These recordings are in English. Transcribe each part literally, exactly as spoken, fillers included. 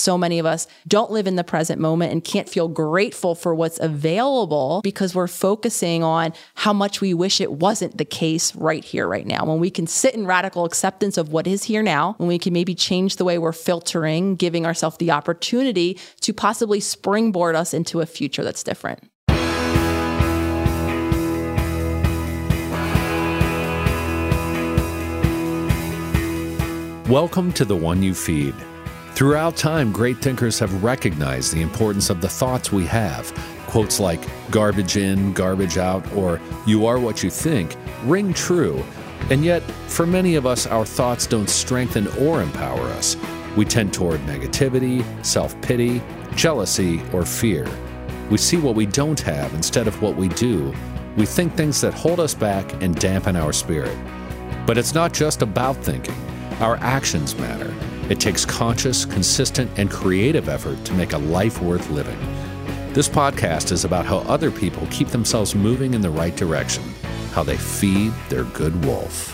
so many of us don't live in the present moment and can't feel grateful for what's available because we're focusing on how much we wish it wasn't the case right here, right now. When we can sit in radical acceptance of what is here now, when we can maybe change the way we're filtering, giving ourselves the opportunity to possibly springboard us into a future that's different. Welcome to The One You Feed. Throughout time, great thinkers have recognized the importance of the thoughts we have. Quotes like garbage in, garbage out, or you are what you think ring true. And yet, for many of us, our thoughts don't strengthen or empower us. We tend toward negativity, self-pity, jealousy, or fear. We see what we don't have instead of what we do. We think things that hold us back and dampen our spirit. But it's not just about thinking. Our actions matter. It takes conscious, consistent, and creative effort to make a life worth living. This podcast is about how other people keep themselves moving in the right direction, how they feed their good wolf.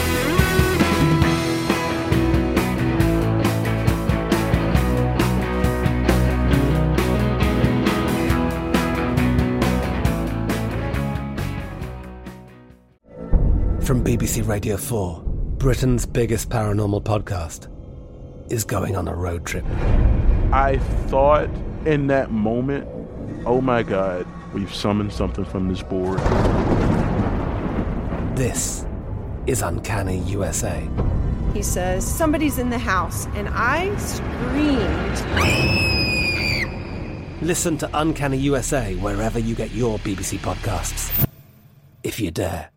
From B B C Radio four, Britain's biggest paranormal podcast is going on a road trip. I thought in that moment, oh my God, we've summoned something from this board. This is Uncanny U S A. He says, somebody's in the house, and I screamed. Listen to Uncanny U S A wherever you get your B B C podcasts, if you dare.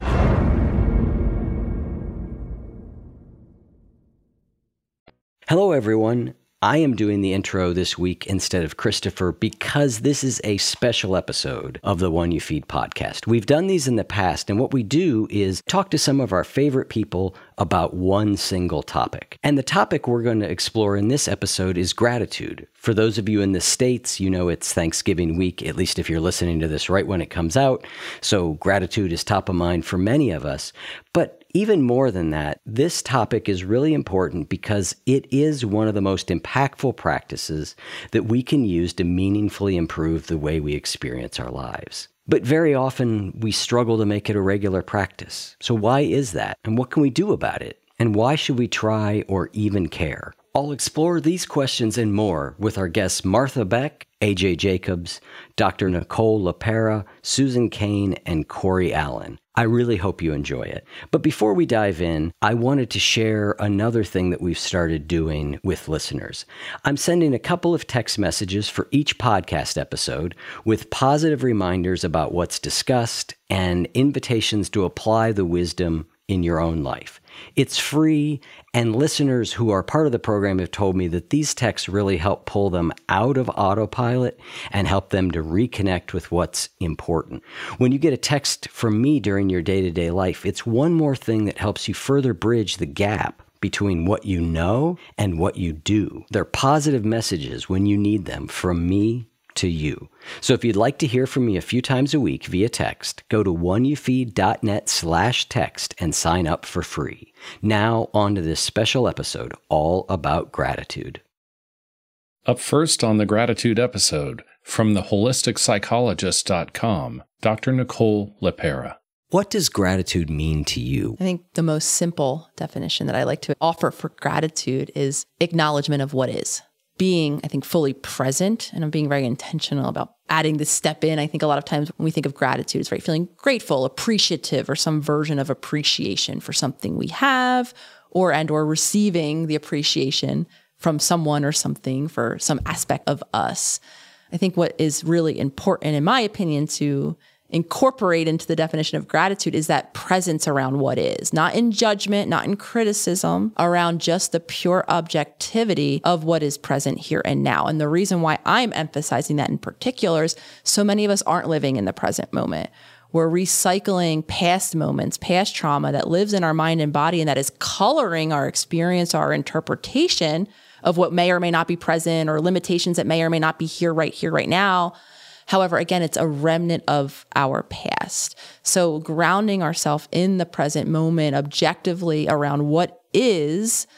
Hello, everyone. I am doing the intro this week instead of Christopher because this is a special episode of the One You Feed podcast. We've done these in the past, and what we do is talk to some of our favorite people about one single topic. And the topic we're going to explore in this episode is gratitude. For those of you in the States, you know it's Thanksgiving week, at least if you're listening to this right when it comes out. So gratitude is top of mind for many of us. But even more than that, this topic is really important because it is one of the most impactful practices that we can use to meaningfully improve the way we experience our lives. But very often, we struggle to make it a regular practice. So why is that? And what can we do about it? And why should we try or even care? I'll explore these questions and more with our guests Martha Beck, A J Jacobs, Doctor Nicole LePera, Susan Cain, and Corey Allen. I really hope you enjoy it. But before we dive in, I wanted to share another thing that we've started doing with listeners. I'm sending a couple of text messages for each podcast episode with positive reminders about what's discussed and invitations to apply the wisdom in your own life. It's free, and listeners who are part of the program have told me that these texts really help pull them out of autopilot and help them to reconnect with what's important. When you get a text from me during your day-to-day life, it's one more thing that helps you further bridge the gap between what you know and what you do. They're positive messages when you need them from me to you. So if you'd like to hear from me a few times a week via text, go to oneyoufeed.net slash text and sign up for free. Now on to this special episode all about gratitude. Up first on the gratitude episode, from the holistic psychologist dot com, Doctor Nicole LePera. What does gratitude mean to you? I think the most simple definition that I like to offer for gratitude is acknowledgement of what is. Being, I think, fully present, and I'm being very intentional about adding this step in. I think a lot of times when we think of gratitude, it's right, feeling grateful, appreciative, or some version of appreciation for something we have, or and or receiving the appreciation from someone or something for some aspect of us. I think what is really important, in my opinion, to incorporate into the definition of gratitude is that presence around what is, not in judgment, not in criticism, around just the pure objectivity of what is present here and now. And the reason why I'm emphasizing that in particular is so many of us aren't living in the present moment. We're recycling past moments, past trauma that lives in our mind and body, and that is coloring our experience, our interpretation of what may or may not be present, or limitations that may or may not be here, right here, right now. However, again, it's a remnant of our past. So grounding ourselves in the present moment objectively around what is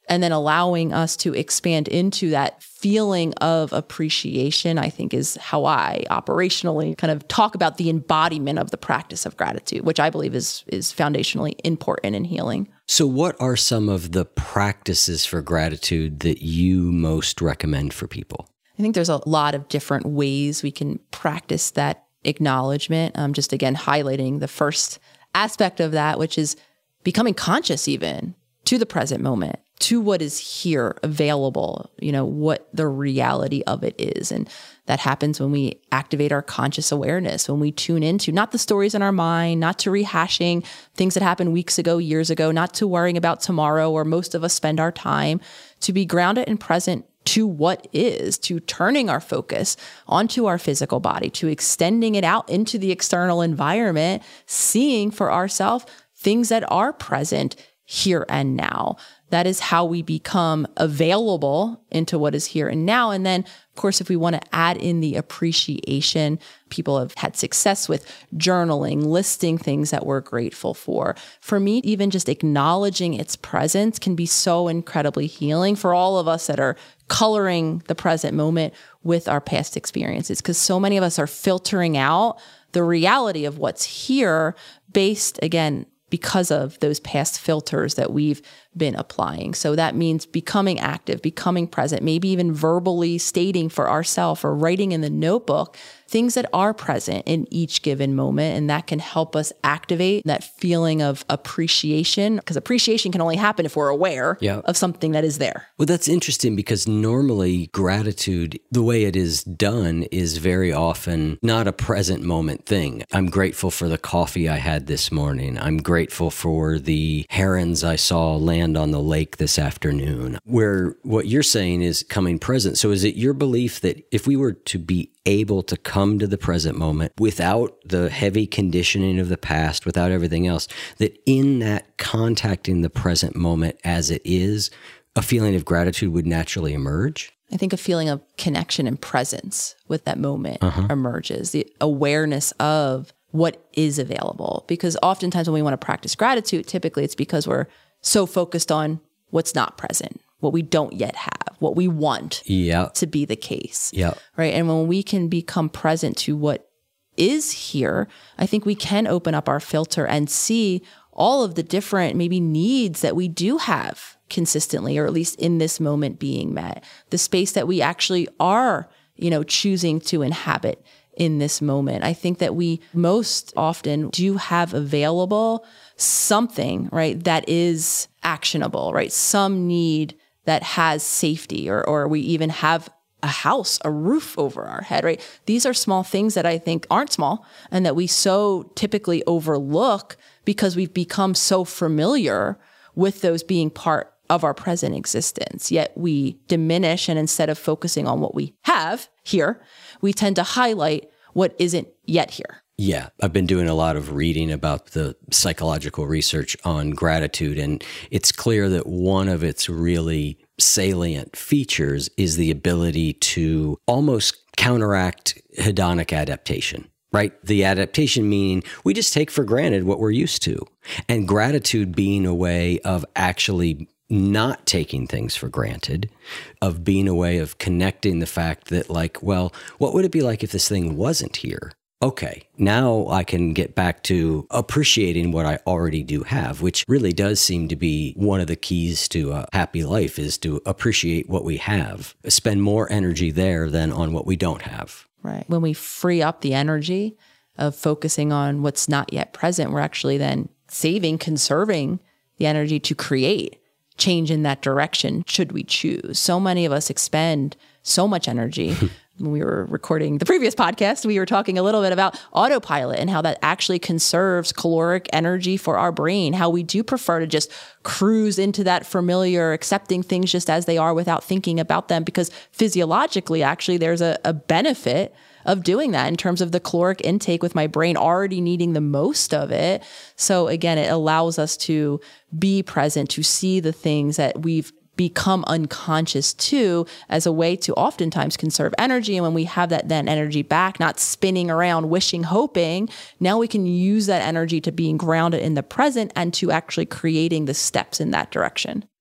And then allowing us to expand into that feeling of appreciation, I think, is how I operationally kind of talk about the embodiment of the practice of gratitude, which I believe is is foundationally important in healing. So what are some of the practices for gratitude that you most recommend for people? I think there's a lot of different ways we can practice that acknowledgement. Um, just again, highlighting the first aspect of that, which is becoming conscious even to the present moment, to what is here available, you know, what the reality of it is. And that happens when we activate our conscious awareness, when we tune into not the stories in our mind, not to rehashing things that happened weeks ago, years ago, not to worrying about tomorrow, where most of us spend our time, to be grounded and present to what is, to turning our focus onto our physical body, to extending it out into the external environment, seeing for ourselves things that are present here and now. That is how we become available into what is here and now. And then, of course, if we want to add in the appreciation, people have had success with journaling, listing things that we're grateful for. For me, even just acknowledging its presence can be so incredibly healing for all of us that are coloring the present moment with our past experiences, because so many of us are filtering out the reality of what's here based, again, because of those past filters that we've been applying. So that means becoming active, becoming present, maybe even verbally stating for ourselves or writing in the notebook things that are present in each given moment. And that can help us activate that feeling of appreciation, because appreciation can only happen if we're aware yeah. of something that is there. Well, that's interesting, because normally gratitude, the way it is done, is very often not a present moment thing. I'm grateful for the coffee I had this morning. I'm grateful for the herons I saw land on the lake this afternoon. Where what you're saying is coming present. So is it your belief that if we were to be able to come to the present moment without the heavy conditioning of the past, without everything else, that in that contacting the present moment as it is, a feeling of gratitude would naturally emerge? I think a feeling of connection and presence with that moment uh-huh. emerges, the awareness of what is available. Because oftentimes when we want to practice gratitude, typically it's because we're so focused on what's not present, what we don't yet have, what we want yep. to be the case. Yep. Right. And when we can become present to what is here, I think we can open up our filter and see all of the different maybe needs that we do have consistently, or at least in this moment being met, the space that we actually are, you know, choosing to inhabit in this moment. I think that we most often do have available something, right, that is actionable, right? Some need that has safety, or or we even have a house, a roof over our head, right? These are small things that I think aren't small and that we so typically overlook because we've become so familiar with those being part of our present existence. Yet we diminish, and instead of focusing on what we have here, we tend to highlight what isn't yet here. Yeah, I've been doing a lot of reading about the psychological research on gratitude, and it's clear that one of its really salient features is the ability to almost counteract hedonic adaptation, right? The adaptation meaning we just take for granted what we're used to, and gratitude being a way of actually not taking things for granted, of being a way of connecting the fact that, like, well, what would it be like if this thing wasn't here? Okay, now I can get back to appreciating what I already do have, which really does seem to be one of the keys to a happy life, is to appreciate what we have, spend more energy there than on what we don't have. Right. When we free up the energy of focusing on what's not yet present, we're actually then saving, conserving the energy to create change in that direction, should we choose. So many of us expend so much energy. When we were recording the previous podcast, we were talking a little bit about autopilot and how that actually conserves caloric energy for our brain, how we do prefer to just cruise into that familiar, accepting things just as they are without thinking about them, because physiologically, actually, there's a, a benefit of doing that in terms of the caloric intake, with my brain already needing the most of it. So again, it allows us to be present, to see the things that we've become unconscious to, as a way to oftentimes conserve energy. And when we have that then energy back, not spinning around, wishing, hoping, now we can use that energy to being grounded in the present and to actually creating the steps in that direction.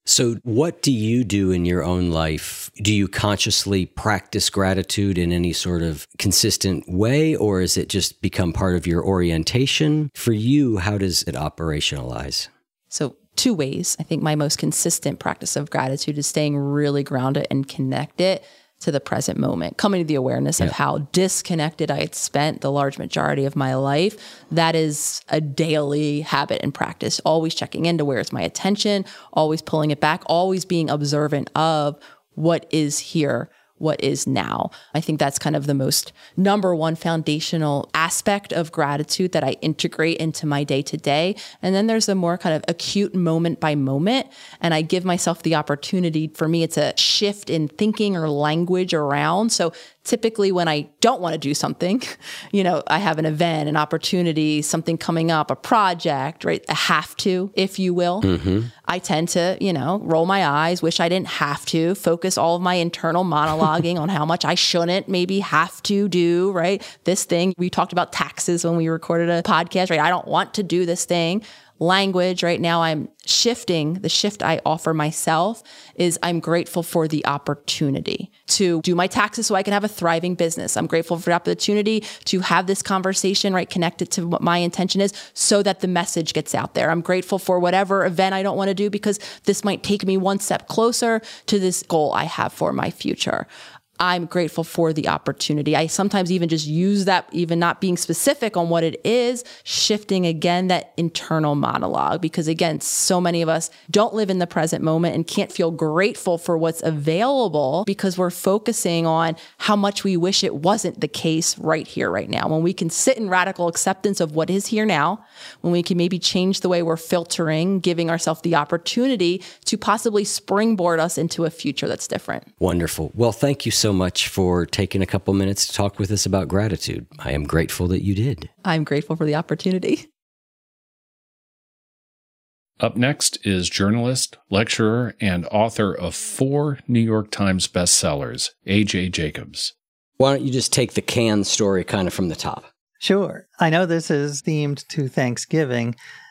So what do you do in your own life? Do you consciously practice gratitude in any sort of consistent way, or is it just become part of your orientation? For you, how does it operationalize? So two ways. I think my most consistent practice of gratitude is staying really grounded and connected to the present moment, coming to the awareness of yeah. how disconnected I had spent the large majority of my life. That is a daily habit and practice, always checking into where's my attention, always pulling it back, always being observant of what is here, what is now. I think that's kind of the most number one foundational aspect of gratitude that I integrate into my day to day. And then there's a more kind of acute moment by moment. And I give myself the opportunity, for me, it's a shift in thinking or language around. So typically when I don't want to do something, you know, I have an event, an opportunity, something coming up, a project, right? A have to, if you will. Mm-hmm. I tend to, you know, roll my eyes, wish I didn't have to, focus all of my internal monologuing on how much I shouldn't maybe have to do, right? This thing, we talked about taxes when we recorded a podcast, right? I don't want to do this thing. Language right now, I'm shifting. The shift I offer myself is I'm grateful for the opportunity to do my taxes so I can have a thriving business. I'm grateful for the opportunity to have this conversation, right, connected to what my intention is so that the message gets out there. I'm grateful for whatever event I don't want to do because this might take me one step closer to this goal I have for my future. I'm grateful for the opportunity. I sometimes even just use that, even not being specific on what it is, shifting again that internal monologue. Because again, so many of us don't live in the present moment and can't feel grateful for what's available because we're focusing on how much we wish it wasn't the case right here, right now. When we can sit in radical acceptance of what is here now, when we can maybe change the way we're filtering, giving ourselves the opportunity to possibly springboard us into a future that's different. Wonderful. Well, thank you so much for taking a couple minutes to talk with us about gratitude. I am grateful that you did. I'm grateful for the opportunity. Up next is journalist, lecturer, and author of four New York Times bestsellers, A J Jacobs. Why don't you just take the can story kind of from the top? Sure. I know this is themed to Thanksgiving,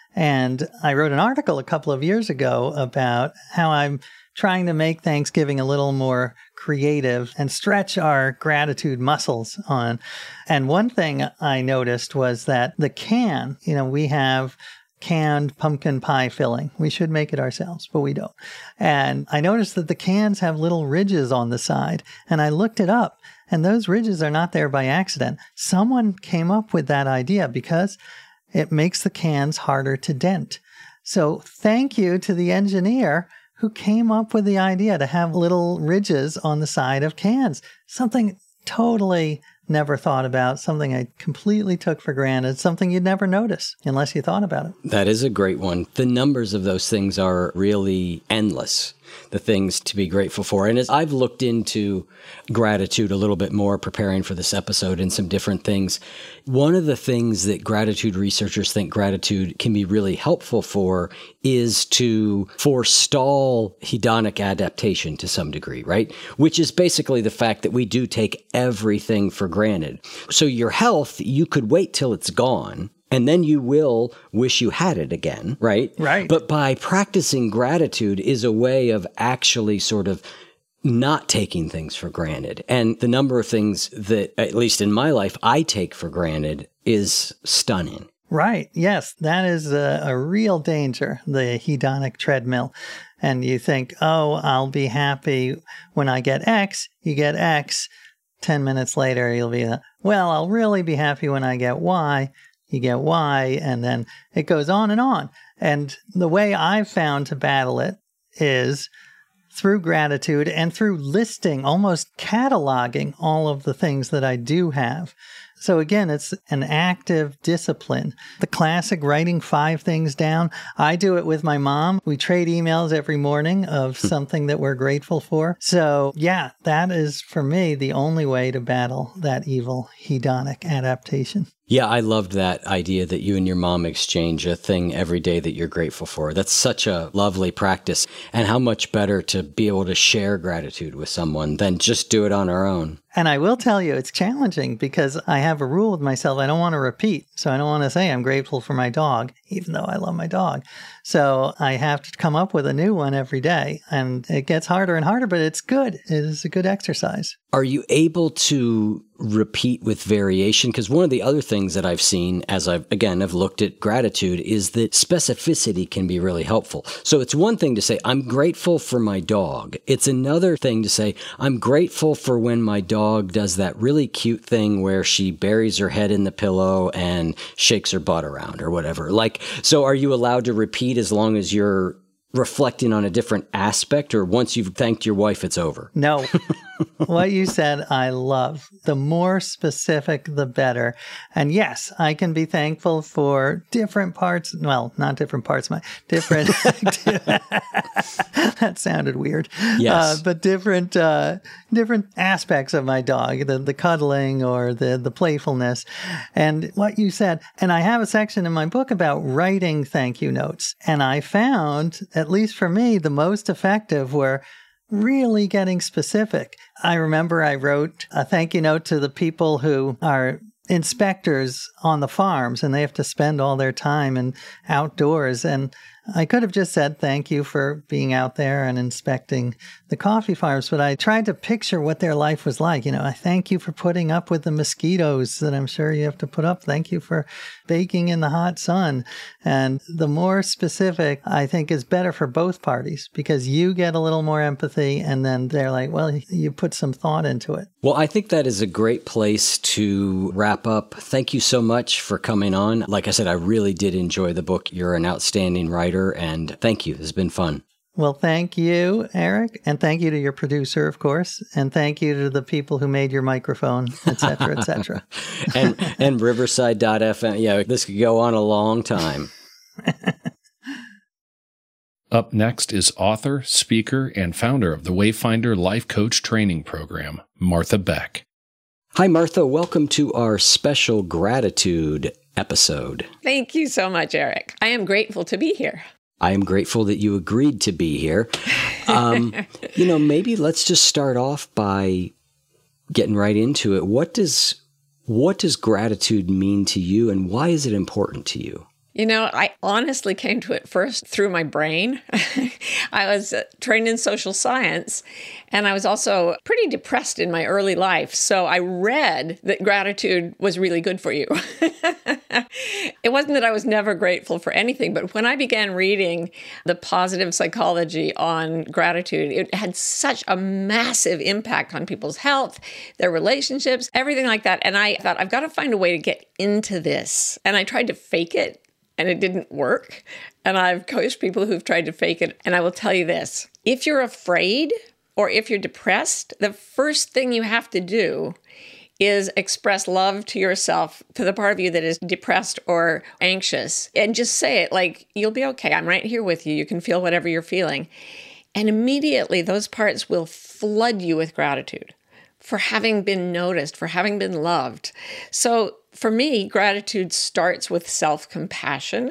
and I wrote an article a couple of years ago about how I'm trying to make Thanksgiving a little more creative and stretch our gratitude muscles on. And one thing I noticed was that the can, you know, we have canned pumpkin pie filling. We should make it ourselves, but we don't. And I noticed that the cans have little ridges on the side, and I looked it up, and those ridges are not there by accident. Someone came up with that idea because it makes the cans harder to dent. So thank you to the engineer who came up with the idea to have little ridges on the side of cans. Something totally never thought about, something I completely took for granted, something you'd never notice unless you thought about it. That is a great one. The numbers of those things are really endless, the things to be grateful for. And as I've looked into gratitude a little bit more, preparing for this episode and some different things, one of the things that gratitude researchers think gratitude can be really helpful for is to forestall hedonic adaptation to some degree, right? Which is basically the fact that we do take everything for granted. So your health, you could wait till it's gone, and then you will wish you had it again, right? Right. But by practicing gratitude is a way of actually sort of not taking things for granted. And the number of things that, at least in my life, I take for granted is stunning. Right. Yes, that is a, a real danger, the hedonic treadmill. And you think, oh, I'll be happy when I get X. You get X. Ten minutes later, you'll be, well, I'll really be happy when I get Y. You get Y, and then it goes on and on. And the way I've found to battle it is through gratitude and through listing, almost cataloging all of the things that I do have. So again, it's an active discipline. The classic writing five things down. I do it with my mom. We trade emails every morning of something that we're grateful for. So yeah, that is for me the only way to battle that evil hedonic adaptation. Yeah, I loved that idea that you and your mom exchange a thing every day that you're grateful for. That's such a lovely practice. And how much better to be able to share gratitude with someone than just do it on our own. And I will tell you, it's challenging because I have a rule with myself. I don't want to repeat. So I don't want to say I'm grateful for my dog, even though I love my dog. So I have to come up with a new one every day. And it gets harder and harder, but it's good. It is a good exercise. Are you able to repeat with variation? Because one of the other things that I've seen as I've, again, I've looked at gratitude is that specificity can be really helpful. So it's one thing to say, I'm grateful for my dog. It's another thing to say, I'm grateful for when my dog does that really cute thing where she buries her head in the pillow and shakes her butt around or whatever. Like, so are you allowed to repeat as long as you're reflecting on a different aspect, or once you've thanked your wife, it's over? No. What you said, I love. The more specific, the better. And yes, I can be thankful for different parts. Well, not different parts, my different. That sounded weird. Yes. Uh, but different uh, different aspects of my dog, the, the cuddling or the, the playfulness. And what you said, and I have a section in my book about writing thank you notes. And I found, at least for me, the most effective were really getting specific. I remember I wrote a thank you note to the people who are inspectors on the farms, and they have to spend all their time in outdoors. And I could have just said thank you for being out there and inspecting the coffee farms, but I tried to picture what their life was like. You know, I thank you for putting up with the mosquitoes that I'm sure you have to put up. Thank you for baking in the hot sun. And the more specific, I think, is better for both parties, because you get a little more empathy, and then they're like, well, you put some thought into it. Well, I think that is a great place to wrap up. Thank you so much for coming on. Like I said, I really did enjoy the book. You're an outstanding writer, and thank you. It's been fun. Well, thank you, Eric, and thank you to your producer, of course, and thank you to the people who made your microphone, et cetera, et cetera. and, and Riverside dot F M. Yeah, this could go on a long time. Up next is author, speaker, and founder of the Wayfinder Life Coach Training Program, Martha Beck. Hi, Martha. Welcome to our special gratitude episode. Thank you so much, Eric. I am grateful to be here. I am grateful that you agreed to be here. Um, you know, maybe let's just start off by getting right into it. What does what does gratitude mean to you, and why is it important to you? You know, I honestly came to it first through my brain. I was trained in social science, and I was also pretty depressed in my early life. So I read that gratitude was really good for you. It wasn't that I was never grateful for anything, but when I began reading the positive psychology on gratitude, it had such a massive impact on people's health, their relationships, everything like that. And I thought, I've got to find a way to get into this. And I tried to fake it, and it didn't work. And I've coached people who've tried to fake it. And I will tell you this, if you're afraid or if you're depressed, the first thing you have to do is express love to yourself, to the part of you that is depressed or anxious. And just say it like, you'll be okay. I'm right here with you. You can feel whatever you're feeling. And immediately those parts will flood you with gratitude for having been noticed, for having been loved. So for me, gratitude starts with self-compassion.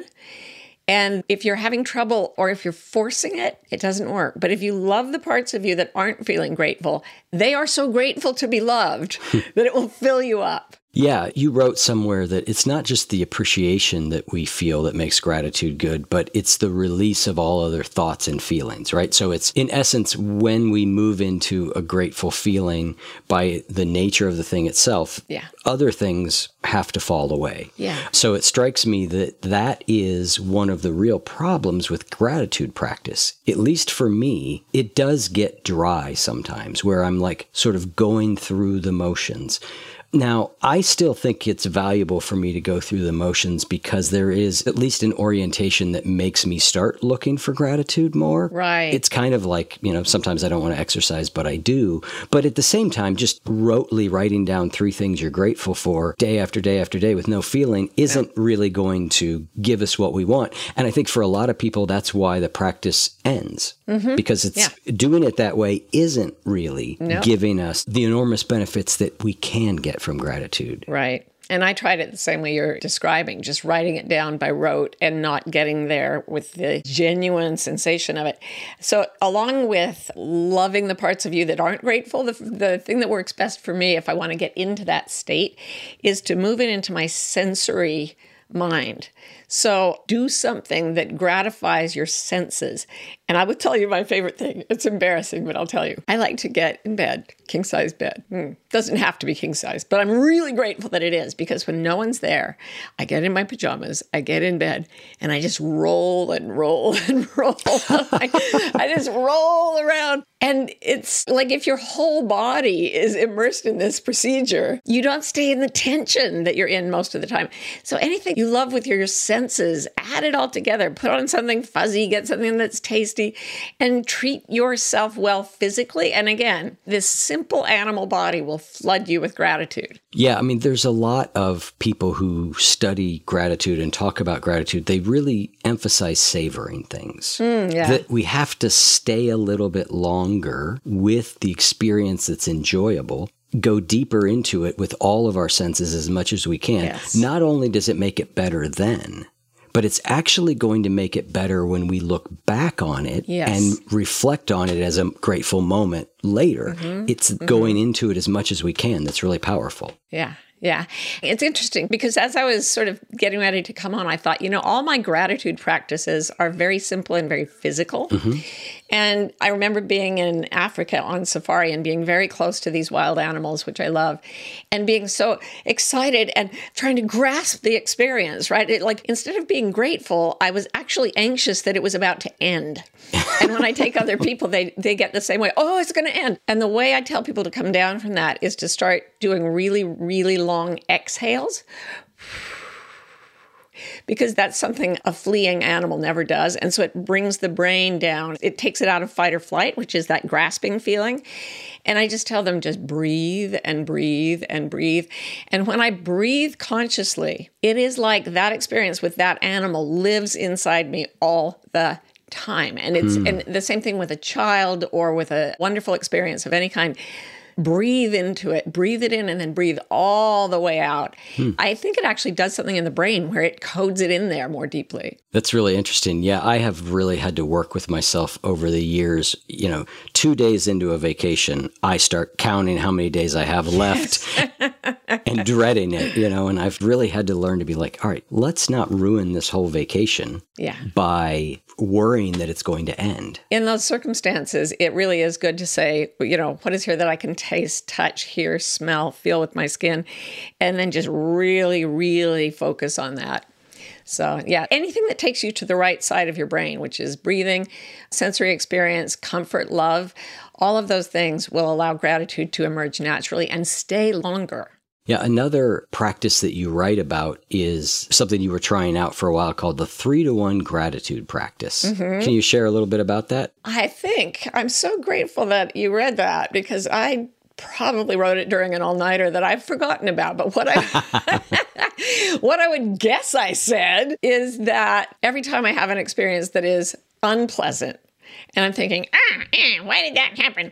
And if you're having trouble or if you're forcing it, it doesn't work. But if you love the parts of you that aren't feeling grateful, they are so grateful to be loved that it will fill you up. Yeah, you wrote somewhere that it's not just the appreciation that we feel that makes gratitude good, but it's the release of all other thoughts and feelings, right? So it's, in essence, when we move into a grateful feeling by the nature of the thing itself, yeah. other things have to fall away. Yeah. So it strikes me that that is one of the real problems with gratitude practice. At least for me, it does get dry sometimes, where I'm like sort of going through the motions. Now, I still think it's valuable for me to go through the motions because there is at least an orientation that makes me start looking for gratitude more. Right. It's kind of like, you know, sometimes I don't want to exercise, but I do. But at the same time, just rotely writing down three things you're grateful for day after day after day with no feeling isn't yeah. really going to give us what we want. And I think for a lot of people, that's why the practice ends. Mm-hmm. Because it's yeah. doing it that way isn't really no. giving us the enormous benefits that we can get from gratitude. Right. And I tried it the same way you're describing, just writing it down by rote and not getting there with the genuine sensation of it. So along with loving the parts of you that aren't grateful, the, the thing that works best for me if I want to get into that state is to move it into my sensory mind. So do something that gratifies your senses. And I would tell you my favorite thing. It's embarrassing, but I'll tell you. I like to get in bed, king size bed. Mm, doesn't have to be king size, but I'm really grateful that it is, because when no one's there, I get in my pajamas, I get in bed, and I just roll and roll and roll. I, I just roll around. And it's like if your whole body is immersed in this procedure, you don't stay in the tension that you're in most of the time. So anything you love with your senses, add it all together. Put on something fuzzy, get something that's tasty, and treat yourself well physically. And again, this simple animal body will flood you with gratitude. Yeah, I mean, there's a lot of people who study gratitude and talk about gratitude. They really emphasize savoring things. Mm, yeah. That we have to stay a little bit longer with the experience that's enjoyable, go deeper into it with all of our senses as much as we can. Yes. Not only does it make it better then, but it's actually going to make it better when we look back on it yes. and reflect on it as a grateful moment later. Mm-hmm. It's mm-hmm. going into it as much as we can. That's really powerful. Yeah. Yeah. It's interesting because as I was sort of getting ready to come on, I thought, you know, all my gratitude practices are very simple and very physical. Mm-hmm. And I remember being in Africa on safari and being very close to these wild animals, which I love, and being so excited and trying to grasp the experience, right? It, like, instead of being grateful, I was actually anxious that it was about to end. And when I take other people, they, they get the same way. Oh, it's going to end. And the way I tell people to come down from that is to start doing really, really long exhales, because that's something a fleeing animal never does. And so it brings the brain down. It takes it out of fight or flight, which is that grasping feeling. And I just tell them, just breathe and breathe and breathe. And when I breathe consciously, it is like that experience with that animal lives inside me all the time. And it's mm. and the same thing with a child or with a wonderful experience of any kind. Breathe into it, breathe it in, and then breathe all the way out. Hmm. I think it actually does something in the brain where it codes it in there more deeply. That's really interesting. Yeah, I have really had to work with myself over the years. You know, two days into a vacation, I start counting how many days I have left yes. and dreading it, you know, and I've really had to learn to be like, all right, let's not ruin this whole vacation yeah. by worrying that it's going to end. In those circumstances, it really is good to say, you know, what is here that I can taste, touch, hear, smell, feel with my skin, and then just really, really focus on that. So yeah, anything that takes you to the right side of your brain, which is breathing, sensory experience, comfort, love, all of those things will allow gratitude to emerge naturally and stay longer. Yeah, another practice that you write about is something you were trying out for a while called the three to one gratitude practice. Mm-hmm. Can you share a little bit about that? I think I'm so grateful that you read that, because I probably wrote it during an all-nighter that I've forgotten about. But what I what I would guess I said is that every time I have an experience that is unpleasant, and I'm thinking, ah, eh, why did that happen?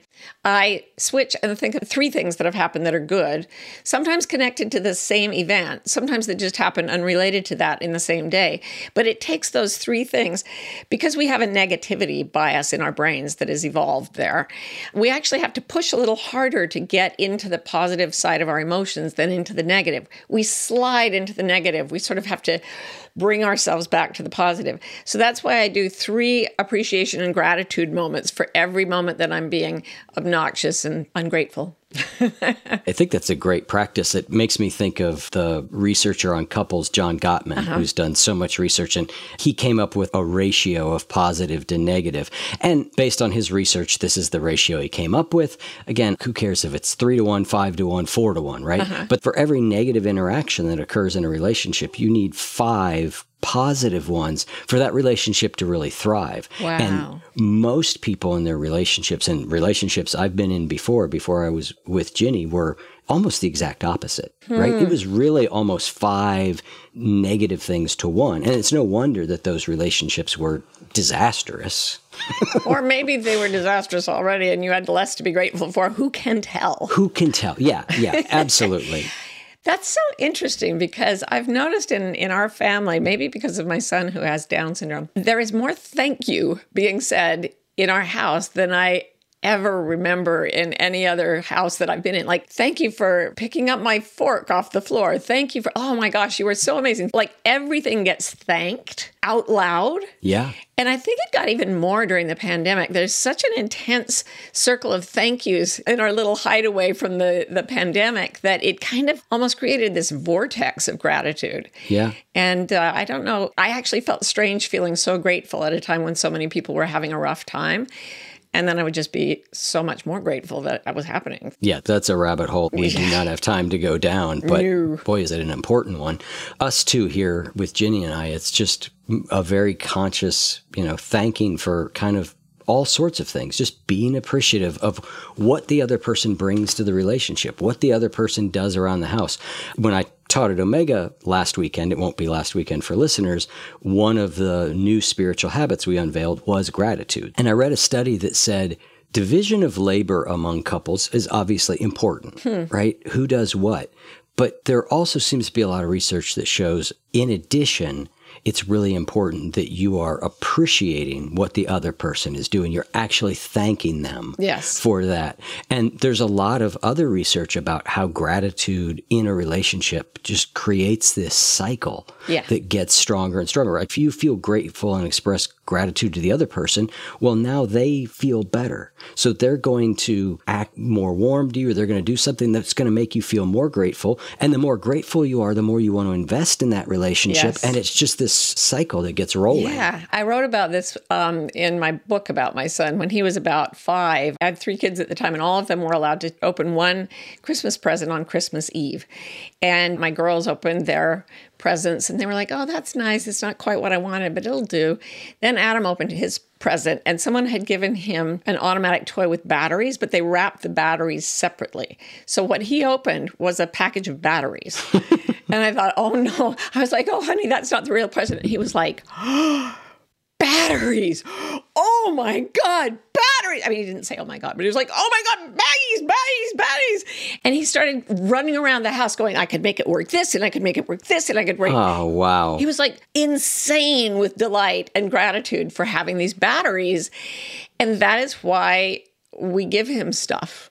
I switch and think of three things that have happened that are good, sometimes connected to the same event, sometimes that just happen unrelated to that in the same day. But it takes those three things, because we have a negativity bias in our brains that is evolved there. We actually have to push a little harder to get into the positive side of our emotions than into the negative. We slide into the negative. We sort of have to bring ourselves back to the positive. So that's why I do three appreciation and gratitude moments for every moment that I'm being obnoxious and ungrateful. I think that's a great practice. It makes me think of the researcher on couples, John Gottman, uh-huh. who's done so much research, and he came up with a ratio of positive to negative. And based on his research, this is the ratio he came up with. Again, who cares if it's three to one, five to one, four to one, right? Uh-huh. But for every negative interaction that occurs in a relationship, you need five positive ones for that relationship to really thrive. Wow. And most people in their relationships, and relationships I've been in before, before I was with Ginny, were almost the exact opposite, hmm. right? It was really almost five negative things to one. And it's no wonder that those relationships were disastrous. Or maybe they were disastrous already and you had less to be grateful for. Who can tell? Who can tell? Yeah, yeah, absolutely. That's so interesting, because I've noticed in, in our family, maybe because of my son who has Down syndrome, there is more thank you being said in our house than I ever remember in any other house that I've been in. Like, thank you for picking up my fork off the floor. Thank you for, oh my gosh, you were so amazing. Like, everything gets thanked out loud. Yeah. And I think it got even more during the pandemic. There's such an intense circle of thank yous in our little hideaway from the, the pandemic that it kind of almost created this vortex of gratitude. Yeah. And uh, I don't know, I actually felt strange feeling so grateful at a time when so many people were having a rough time. And then I would just be so much more grateful that that was happening. Yeah, that's a rabbit hole we do not have time to go down. But No. boy, is it an important one. Us too here with Ginny and I, it's just a very conscious, you know, thanking for kind of all sorts of things, just being appreciative of what the other person brings to the relationship, what the other person does around the house. When I taught at Omega last weekend, it won't be last weekend for listeners, one of the new spiritual habits we unveiled was gratitude. And I read a study that said division of labor among couples is obviously important, hmm. right? Who does what? But there also seems to be a lot of research that shows, in addition, it's really important that you are appreciating what the other person is doing. You're actually thanking them yes. for that. And there's a lot of other research about how gratitude in a relationship just creates this cycle yeah. that gets stronger and stronger. If you feel grateful and express gratitude to the other person, well, now they feel better. So they're going to act more warm to you, or they're going to do something that's going to make you feel more grateful. And the more grateful you are, the more you want to invest in that relationship. Yes. And it's just this cycle that gets rolling. Yeah. I wrote about this um, in my book about my son. When he was about five, I had three kids at the time, and all of them were allowed to open one Christmas present on Christmas Eve. And my girls opened their presents, and they were like, oh, that's nice. It's not quite what I wanted, but it'll do. Then Adam opened his present, and someone had given him an automatic toy with batteries, but they wrapped the batteries separately. So what he opened was a package of batteries. And I thought, oh no. I was like, oh, honey, that's not the real present. And he was like, oh, batteries. Oh my God, batteries. I mean, he didn't say, oh my God, but he was like, oh my God, baggies, baggies, baggies. And he started running around the house going, I could make it work this, and I could make it work this, and I could work. Oh, wow. He was like insane with delight and gratitude for having these batteries. And that is why we give him stuff.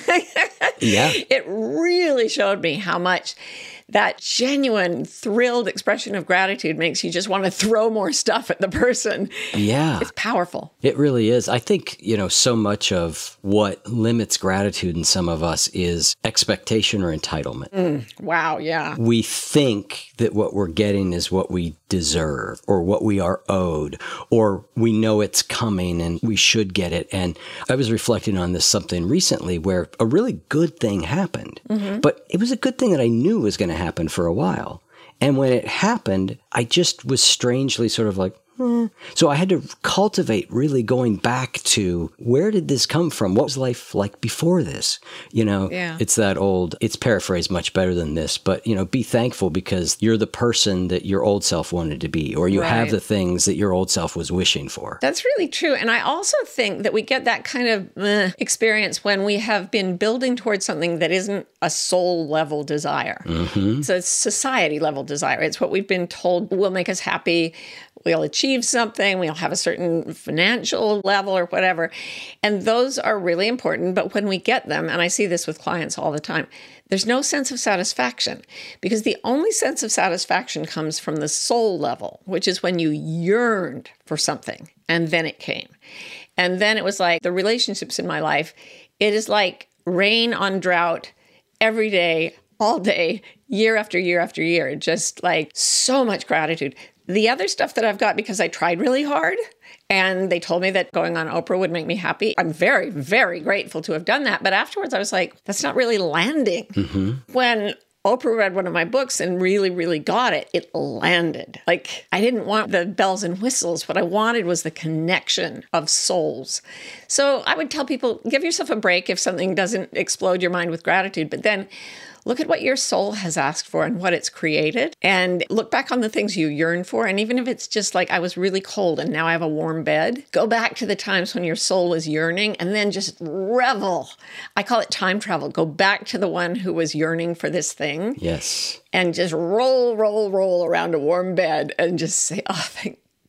Yeah. It really showed me how much that genuine, thrilled expression of gratitude makes you just want to throw more stuff at the person. Yeah. It's powerful. It really is. I think, you know, so much of what limits gratitude in some of us is expectation or entitlement. Mm, wow, yeah. We think that what we're getting is what we deserve or what we are owed, or we know it's coming and we should get it. And I was reflecting on this something recently where a really good thing happened, mm-hmm. but it was a good thing that I knew was going to happen for a while. And when it happened, I just was strangely sort of like, hmm. So I had to cultivate really going back to, where did this come from? What was life like before this? You know, yeah. It's that old, it's paraphrased much better than this, but, you know, be thankful because you're the person that your old self wanted to be, or you right. have the things that your old self was wishing for. That's really true. And I also think that we get that kind of uh, experience when we have been building towards something that isn't a soul level desire. Mm-hmm. It's a society level desire. It's what we've been told will make us happy. We'll achieve something, we'll have a certain financial level or whatever. And those are really important. But when we get them, and I see this with clients all the time, there's no sense of satisfaction, because the only sense of satisfaction comes from the soul level, which is when you yearned for something and then it came. And then it was like the relationships in my life, it is like rain on drought every day, all day, year after year after year, just like so much gratitude. The other stuff that I've got, because I tried really hard and they told me that going on Oprah would make me happy, I'm very, very grateful to have done that. But afterwards I was like, that's not really landing. Mm-hmm. When Oprah read one of my books and really, really got it, it landed. Like, I didn't want the bells and whistles. What I wanted was the connection of souls. So I would tell people, give yourself a break if something doesn't explode your mind with gratitude, but then look at what your soul has asked for and what it's created, and look back on the things you yearn for. And even if it's just like, I was really cold and now I have a warm bed, go back to the times when your soul was yearning and then just revel. I call it time travel. Go back to the one who was yearning for this thing. Yes. And just roll, roll, roll around a warm bed and just say, oh, thank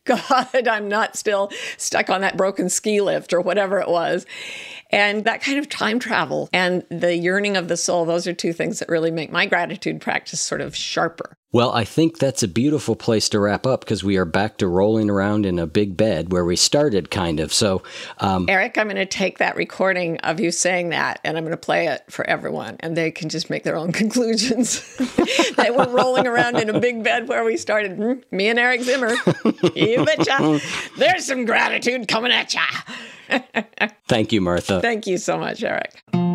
God, I'm not still stuck on that broken ski lift or whatever it was. And that kind of time travel and the yearning of the soul, those are two things that really make my gratitude practice sort of sharper. Well, I think that's a beautiful place to wrap up because we are back to rolling around in a big bed where we started, kind of. So, um, Eric, I'm going to take that recording of you saying that and I'm going to play it for everyone and they can just make their own conclusions. That we're rolling around in a big bed where we started. Mm, me and Eric Zimmer. You betcha. There's some gratitude coming at ya. Thank you, Martha. Thank you so much, Eric.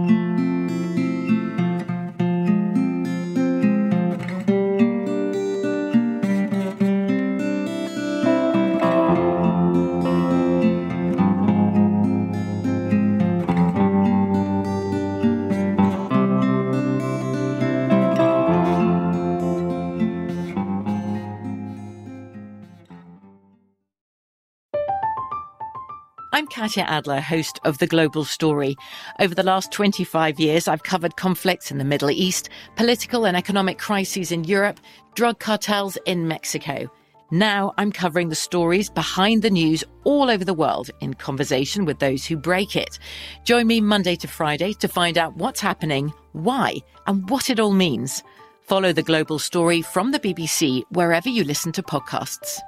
I'm Katya Adler, host of The Global Story. Over the last twenty-five years, I've covered conflicts in the Middle East, political and economic crises in Europe, drug cartels in Mexico. Now I'm covering the stories behind the news all over the world in conversation with those who break it. Join me Monday to Friday to find out what's happening, why, and what it all means. Follow The Global Story from the B B C wherever you listen to podcasts.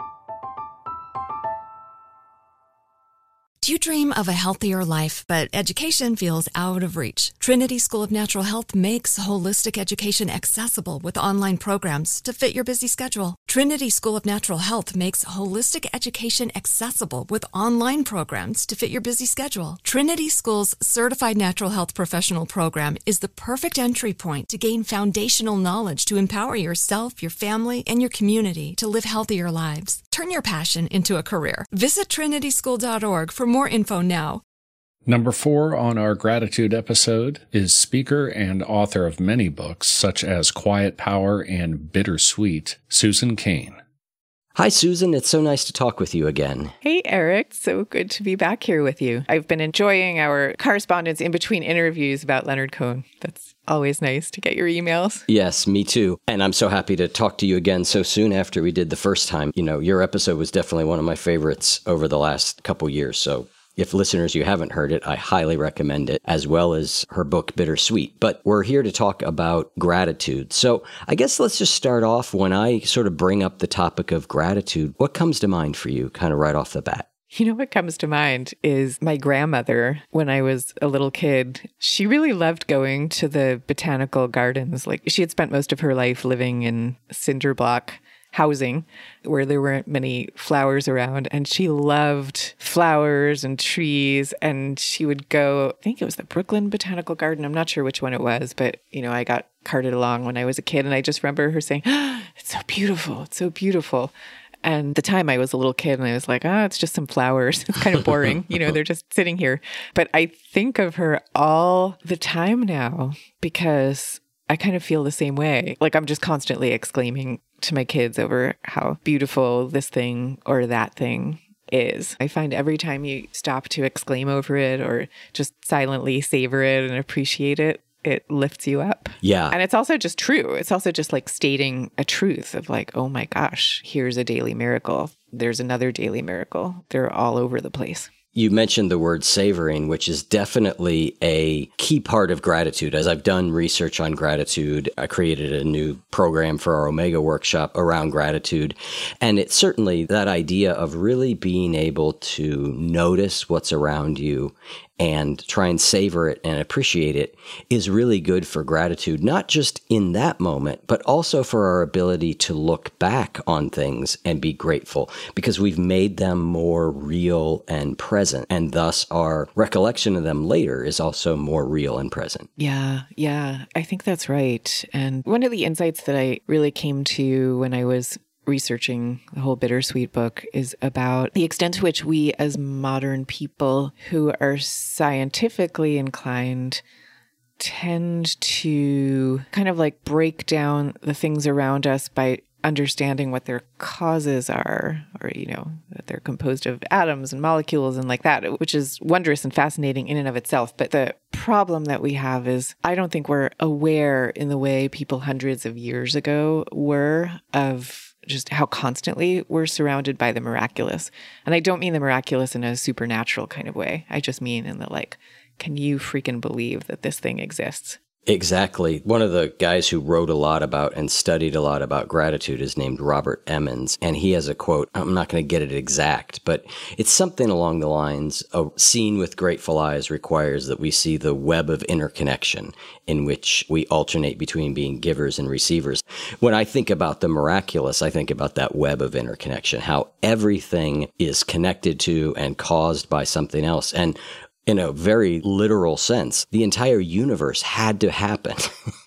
Do you dream of a healthier life, but education feels out of reach? Trinity School of Natural Health makes holistic education accessible with online programs to fit your busy schedule. Trinity School of Natural Health makes holistic education accessible with online programs to fit your busy schedule. Trinity School's Certified Natural Health Professional Program is the perfect entry point to gain foundational knowledge to empower yourself, your family, and your community to live healthier lives. Turn your passion into a career. Visit trinity school dot org for more info now. Number four on our gratitude episode is speaker and author of many books, such as Quiet Power and Bittersweet, Susan Cain. Hi, Susan. It's so nice to talk with you again. Hey, Eric. So good to be back here with you. I've been enjoying our correspondence in between interviews about Leonard Cohen. That's always nice to get your emails. Yes, me too. And I'm so happy to talk to you again so soon after we did the first time. You know, your episode was definitely one of my favorites over the last couple years. So if listeners, you haven't heard it, I highly recommend it, as well as her book, Bittersweet. But we're here to talk about gratitude. So I guess let's just start off when I sort of bring up the topic of gratitude. What comes to mind for you kind of right off the bat? You know what comes to mind is my grandmother, when I was a little kid, she really loved going to the botanical gardens. Like she had spent most of her life living in cinder block housing where there weren't many flowers around. And she loved flowers and trees. And she would go, I think it was the Brooklyn Botanical Garden. I'm not sure which one it was, but, you know, I got carted along when I was a kid. And I just remember her saying, oh, it's so beautiful. It's so beautiful. And at the time I was a little kid and I was like, ah, oh, it's just some flowers. It's kind of boring. You know, they're just sitting here. But I think of her all the time now because I kind of feel the same way. Like I'm just constantly exclaiming to my kids over how beautiful this thing or that thing is. I find every time you stop to exclaim over it or just silently savor it and appreciate it, it lifts you up. Yeah. And it's also just true. It's also just like stating a truth of like, oh my gosh, here's a daily miracle. There's another daily miracle. They're all over the place. You mentioned the word savoring, which is definitely a key part of gratitude. As I've done research on gratitude, I created a new program for our Omega workshop around gratitude. And it's certainly that idea of really being able to notice what's around you and try and savor it and appreciate it is really good for gratitude, not just in that moment, but also for our ability to look back on things and be grateful because we've made them more real and present. And thus our recollection of them later is also more real and present. Yeah, yeah, I think that's right. And one of the insights that I really came to when I was researching the whole Bittersweet book is about the extent to which we as modern people who are scientifically inclined tend to kind of like break down the things around us by understanding what their causes are, or, you know, that they're composed of atoms and molecules and like that, which is wondrous and fascinating in and of itself. But the problem that we have is I don't think we're aware in the way people hundreds of years ago were of just how constantly we're surrounded by the miraculous. And I don't mean the miraculous in a supernatural kind of way. I just mean in the like, can you freaking believe that this thing exists? Exactly. One of the guys who wrote a lot about and studied a lot about gratitude is named Robert Emmons. And he has a quote, I'm not going to get it exact, but it's something along the lines of seeing with grateful eyes requires that we see the web of interconnection in which we alternate between being givers and receivers. When I think about the miraculous, I think about that web of interconnection, how everything is connected to and caused by something else. And in a very literal sense, the entire universe had to happen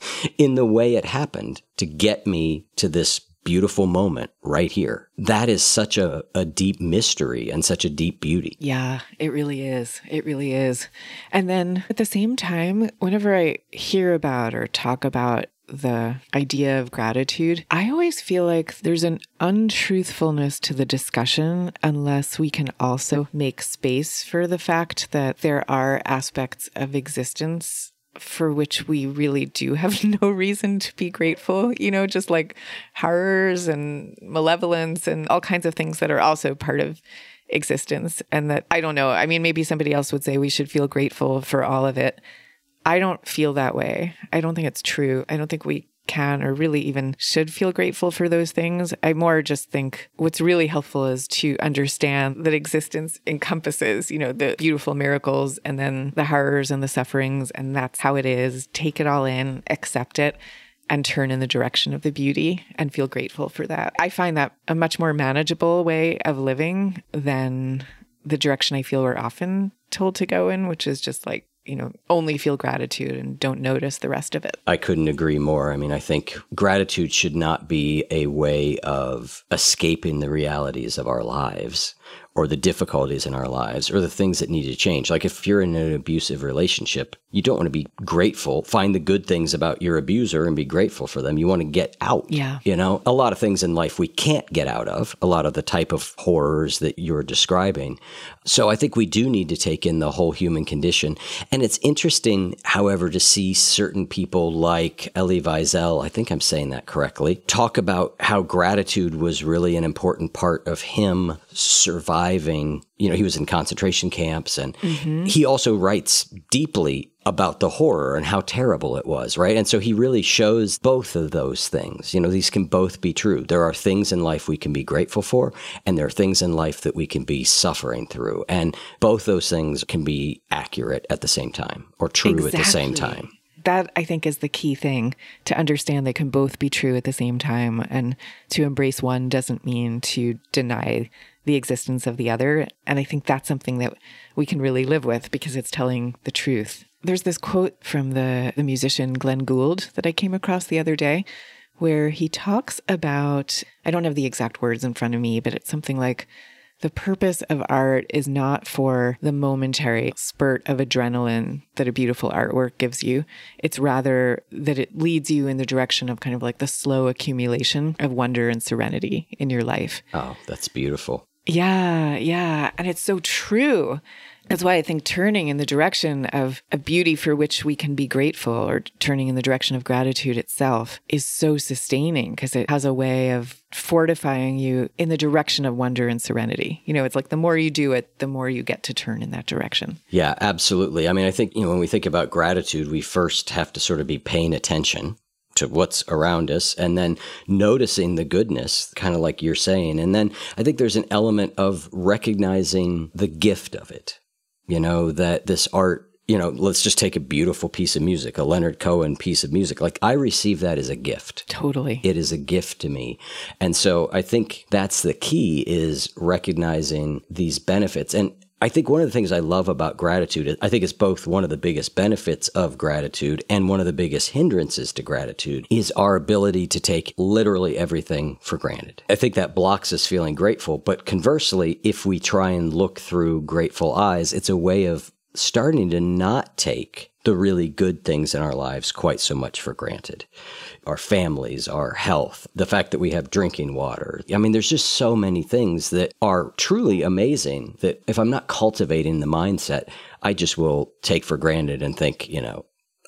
in the way it happened to get me to this beautiful moment right here. That is such a, a deep mystery and such a deep beauty. Yeah, it really is. It really is. And then at the same time, whenever I hear about or talk about the idea of gratitude, I always feel like there's an untruthfulness to the discussion unless we can also make space for the fact that there are aspects of existence for which we really do have no reason to be grateful, you know, just like horrors and malevolence and all kinds of things that are also part of existence. And that, I don't know, I mean, maybe somebody else would say we should feel grateful for all of it. I don't feel that way. I don't think it's true. I don't think we can or really even should feel grateful for those things. I more just think what's really helpful is to understand that existence encompasses, you know, the beautiful miracles and then the horrors and the sufferings. And that's how it is. Take it all in, accept it, and turn in the direction of the beauty and feel grateful for that. I find that a much more manageable way of living than the direction I feel we're often told to go in, which is just like, you know, only feel gratitude and don't notice the rest of it. I couldn't agree more. I mean, I think gratitude should not be a way of escaping the realities of our lives or the difficulties in our lives or the things that need to change. Like if you're in an abusive relationship, you don't want to be grateful, find the good things about your abuser and be grateful for them. You want to get out. Yeah. You know, a lot of things in life we can't get out of, a lot of the type of horrors that you're describing. So I think we do need to take in the whole human condition. And it's interesting, however, to see certain people like Elie Wiesel, I think I'm saying that correctly, talk about how gratitude was really an important part of him surviving. You know, he was in concentration camps and mm-hmm. he also writes deeply about the horror and how terrible it was, right? And so he really shows both of those things. You know, these can both be true. There are things in life we can be grateful for, and there are things in life that we can be suffering through. And both those things can be accurate at the same time or true exactly. at the same time. That, I think, is the key thing, to understand they can both be true at the same time. And to embrace one doesn't mean to deny the existence of the other. And I think that's something that we can really live with because it's telling the truth. There's this quote from the, the musician Glenn Gould that I came across the other day where he talks about, I don't have the exact words in front of me, but it's something like, the purpose of art is not for the momentary spurt of adrenaline that a beautiful artwork gives you. It's rather that it leads you in the direction of kind of like the slow accumulation of wonder and serenity in your life. Oh, that's beautiful. Yeah, yeah. And it's so true. That's why I think turning in the direction of a beauty for which we can be grateful, or turning in the direction of gratitude itself, is so sustaining because it has a way of fortifying you in the direction of wonder and serenity. You know, it's like the more you do it, the more you get to turn in that direction. Yeah, absolutely. I mean, I think, you know, when we think about gratitude, we first have to sort of be paying attention to what's around us and then noticing the goodness, kind of like you're saying. And then I think there's an element of recognizing the gift of it. You know, that this art, you know, let's just take a beautiful piece of music, a Leonard Cohen piece of music. Like, I receive that as a gift. Totally. It is a gift to me. And so I think that's the key, is recognizing these benefits. And I think one of the things I love about gratitude, I think it's both one of the biggest benefits of gratitude and one of the biggest hindrances to gratitude, is our ability to take literally everything for granted. I think that blocks us feeling grateful. But conversely, if we try and look through grateful eyes, it's a way of starting to not take the really good things in our lives quite so much for granted. Our families, our health, the fact that we have drinking water. I mean, there's just so many things that are truly amazing that if I'm not cultivating the mindset, I just will take for granted and think, you know,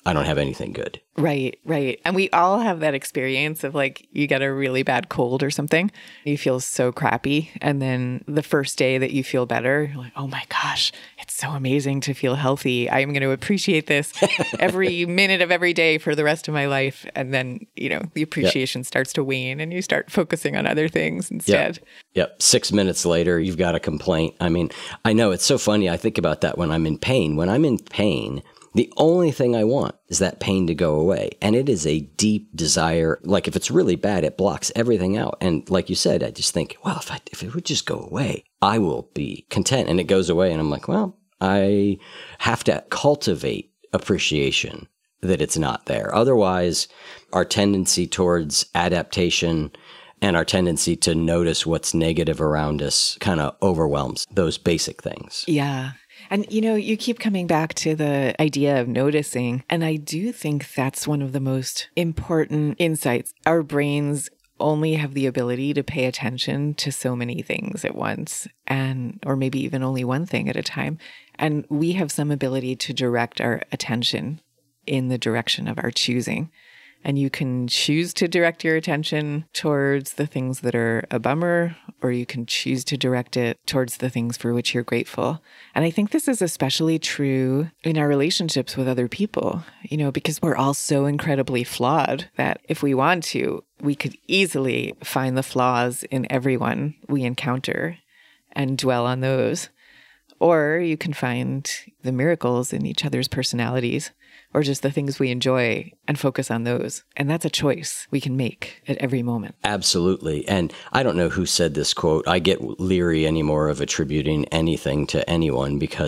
I don't have anything good. Right, right. And we all have that experience of like, you get a really bad cold or something. You feel so crappy. And then the first day that you feel better, you're like, oh my gosh, it's so amazing to feel healthy. I'm going to appreciate this every minute of every day for the rest of my life. And then, you know, the appreciation yep. starts to wane and you start focusing on other things instead. Yep. yep. Six minutes later, you've got a complaint. I mean, I know it's so funny. I think about that when I'm in pain. When I'm in pain, the only thing I want is that pain to go away. And it is a deep desire. Like if it's really bad, it blocks everything out. And like you said, I just think, well, if I, if it would just go away, I will be content. And it goes away. And I'm like, well, I have to cultivate appreciation that it's not there. Otherwise, our tendency towards adaptation and our tendency to notice what's negative around us kind of overwhelms those basic things. Yeah. And, you know, you keep coming back to the idea of noticing. And I do think that's one of the most important insights. Our brains only have the ability to pay attention to so many things at once, and or maybe even only one thing at a time. And we have some ability to direct our attention in the direction of our choosing. And you can choose to direct your attention towards the things that are a bummer, or you can choose to direct it towards the things for which you're grateful. And I think this is especially true in our relationships with other people, you know, because we're all so incredibly flawed that if we want to, we could easily find the flaws in everyone we encounter and dwell on those. Or you can find the miracles in each other's personalities, or just the things we enjoy and focus on those. And that's a choice we can make at every moment. Absolutely. And I don't know who said this quote. I get leery anymore of attributing anything to anyone because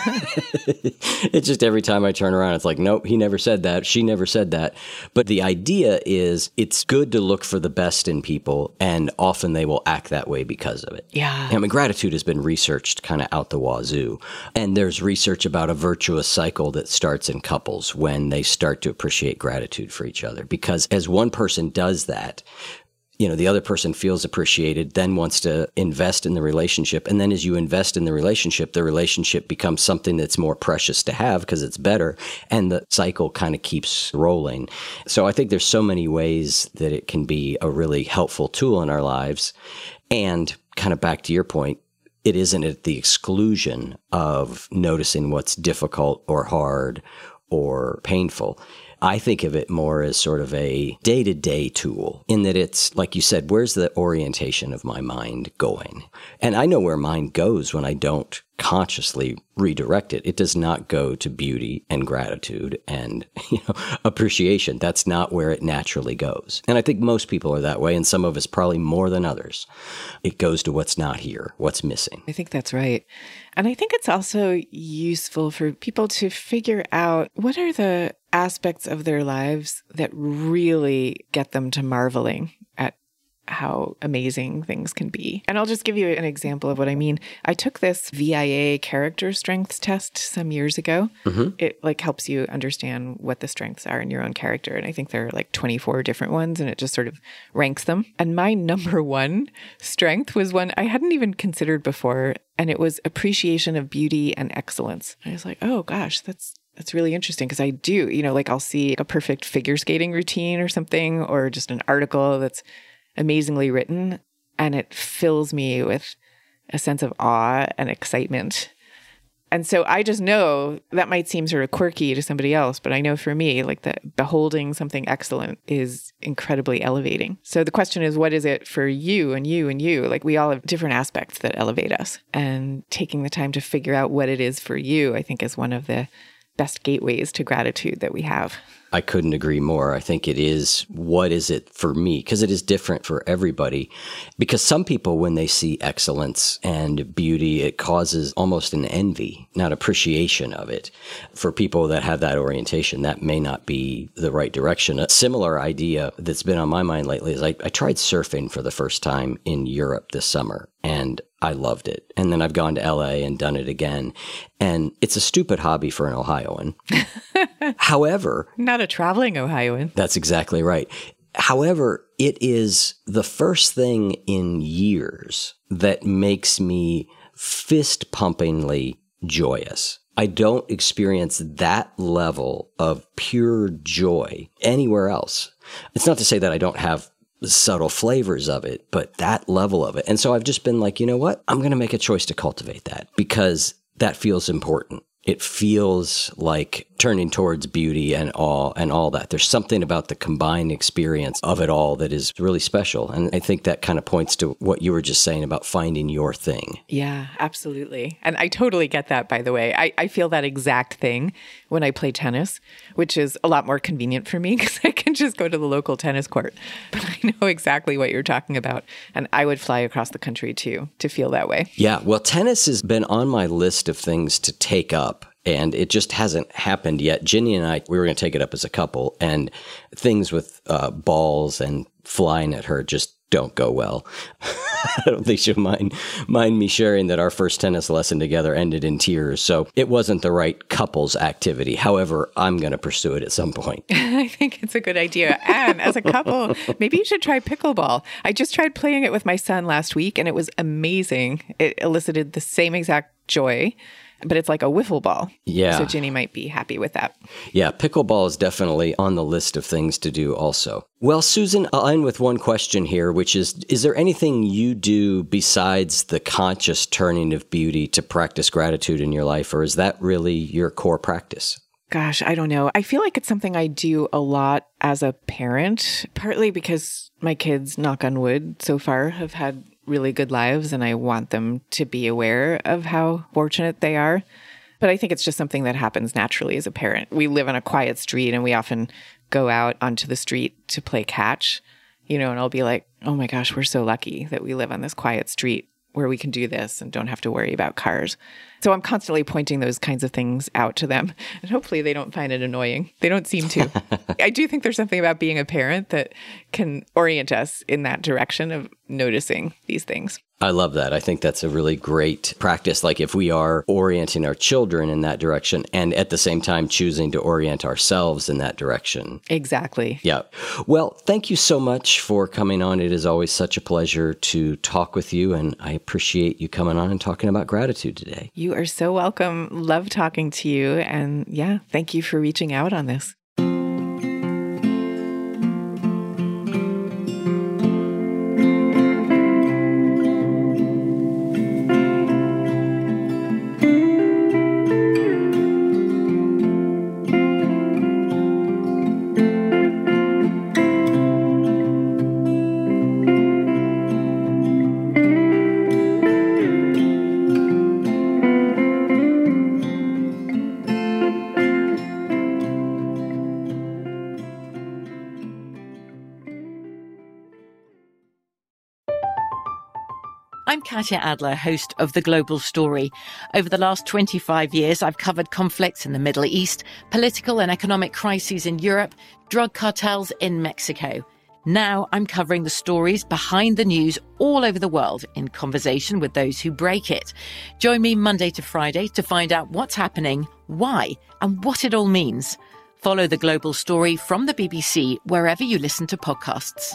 it's just every time I turn around, it's like, nope, he never said that. She never said that. But the idea is it's good to look for the best in people, and often they will act that way because of it. Yeah. I mean, gratitude has been researched kind of out the wazoo. And there's research about a virtuous cycle that starts in couples when they start to appreciate gratitude for each other. Because as one person does that, you know, the other person feels appreciated, then wants to invest in the relationship. And then as you invest in the relationship, the relationship becomes something that's more precious to have because it's better. And the cycle kind of keeps rolling. So I think there's so many ways that it can be a really helpful tool in our lives. And kind of back to your point, it isn't at the exclusion of noticing what's difficult or hard or painful. I think of it more as sort of a day-to-day tool in that it's, like you said, where's the orientation of my mind going? And I know where mine goes when I don't consciously redirect it. It does not go to beauty and gratitude and, you know, appreciation. That's not where it naturally goes. And I think most people are that way, and some of us probably more than others. It goes to what's not here, what's missing. I think that's right. And I think it's also useful for people to figure out what are the aspects of their lives that really get them to marveling at how amazing things can be. And I'll just give you an example of what I mean. I took this V I A character strengths test some years ago. Mm-hmm. It like helps you understand what the strengths are in your own character. And I think there are like twenty-four different ones, and it just sort of ranks them. And my number one strength was one I hadn't even considered before. And it was appreciation of beauty and excellence. And I was like, oh gosh, that's That's really interesting because I do, you know, like I'll see a perfect figure skating routine or something, or just an article that's amazingly written, and it fills me with a sense of awe and excitement. And so I just know that might seem sort of quirky to somebody else, but I know for me, like that beholding something excellent is incredibly elevating. So the question is, what is it for you and you and you? Like we all have different aspects that elevate us, and taking the time to figure out what it is for you, I think is one of the best gateways to gratitude that we have. I couldn't agree more. I think it is, what is it for me? Because it is different for everybody. Because some people, when they see excellence and beauty, it causes almost an envy, not appreciation of it. For people that have that orientation, that may not be the right direction. A similar idea that's been on my mind lately is I, I tried surfing for the first time in Europe this summer, and I loved it. And then I've gone to L A and done it again. And it's a stupid hobby for an Ohioan. However, not a traveling Ohioan. That's exactly right. However, it is the first thing in years that makes me fist-pumpingly joyous. I don't experience that level of pure joy anywhere else. It's not to say that I don't have subtle flavors of it, but that level of it. And so I've just been like, you know what? I'm going to make a choice to cultivate that because that feels important. It feels like turning towards beauty and awe and all that. There's something about the combined experience of it all that is really special. And I think that kind of points to what you were just saying about finding your thing. Yeah, absolutely. And I totally get that, by the way. I, I feel that exact thing when I play tennis, which is a lot more convenient for me because I can just go to the local tennis court. But I know exactly what you're talking about. And I would fly across the country too to feel that way. Yeah, well, tennis has been on my list of things to take up. And it just hasn't happened yet. Ginny and I, we were going to take it up as a couple, and things with uh, balls and flying at her just don't go well. I don't think she'll mind, mind me sharing that our first tennis lesson together ended in tears. So it wasn't the right couples activity. However, I'm going to pursue it at some point. I think it's a good idea. And as a couple, maybe you should try pickleball. I just tried playing it with my son last week, and it was amazing. It elicited the same exact joy. But it's like a wiffle ball. Yeah. So Ginny might be happy with that. Yeah, pickleball is definitely on the list of things to do also. Well, Susan, I'll end with one question here, which is, is there anything you do besides the conscious turning of beauty to practice gratitude in your life, or is that really your core practice? Gosh, I don't know. I feel like it's something I do a lot as a parent, partly because my kids, knock on wood, so far have had really good lives, and I want them to be aware of how fortunate they are. But I think it's just something that happens naturally as a parent. We live on a quiet street, and we often go out onto the street to play catch, you know, and I'll be like, oh my gosh, we're so lucky that we live on this quiet street where we can do this and don't have to worry about cars. So I'm constantly pointing those kinds of things out to them, and hopefully they don't find it annoying. They don't seem to. I do think there's something about being a parent that can orient us in that direction of noticing these things. I love that. I think that's a really great practice. Like if we are orienting our children in that direction and at the same time choosing to orient ourselves in that direction. Exactly. Yeah. Well, thank you so much for coming on. It is always such a pleasure to talk with you, and I appreciate you coming on and talking about gratitude today. You are so welcome. Love talking to you. And yeah, thank you for reaching out on this. I'm Katya Adler, host of The Global Story. Over the last twenty-five years, I've covered conflicts in the Middle East, political and economic crises in Europe, drug cartels in Mexico. Now I'm covering the stories behind the news all over the world in conversation with those who break it. Join me Monday to Friday to find out what's happening, why, and what it all means. Follow The Global Story from the B B C wherever you listen to podcasts.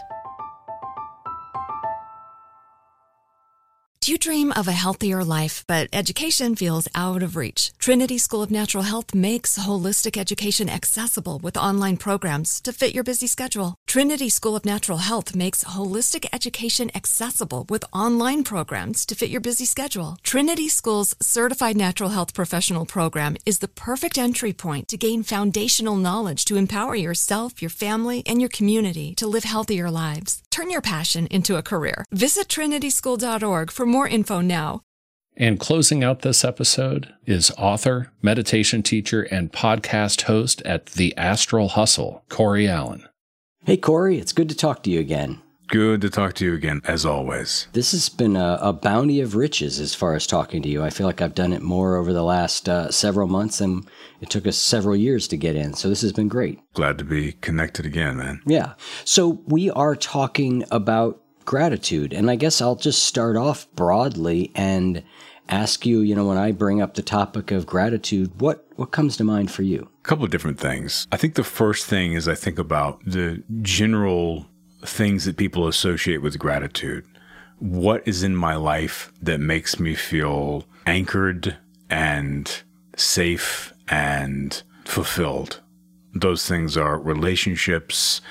Do you dream of a healthier life, but education feels out of reach? Trinity School of Natural Health makes holistic education accessible with online programs to fit your busy schedule. Trinity School of Natural Health makes holistic education accessible with online programs to fit your busy schedule. Trinity School's Certified Natural Health Professional Program is the perfect entry point to gain foundational knowledge to empower yourself, your family, and your community to live healthier lives. Turn your passion into a career. Visit trinity school dot org for more info now. And closing out this episode is author, meditation teacher, and podcast host at The Astral Hustle, Corey Allen. Hey, Corey, it's good to talk to you again. Good to talk to you again, as always. This has been a, a bounty of riches as far as talking to you. I feel like I've done it more over the last uh, several months, and it took us several years to get in. So this has been great. Glad to be connected again, man. Yeah. So we are talking about gratitude, and I guess I'll just start off broadly and ask you, you know, when I bring up the topic of gratitude, what, what comes to mind for you? A couple of different things. I think the first thing is I think about the general things that people associate with gratitude. What is in my life that makes me feel anchored and safe and fulfilled. Those things are relationships,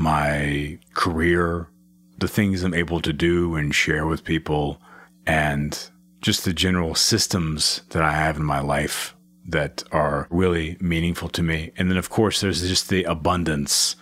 my career, the things I'm able to do and share with people, and just the general systems that I have in my life that are really meaningful to me. And then, of course, there's just the abundance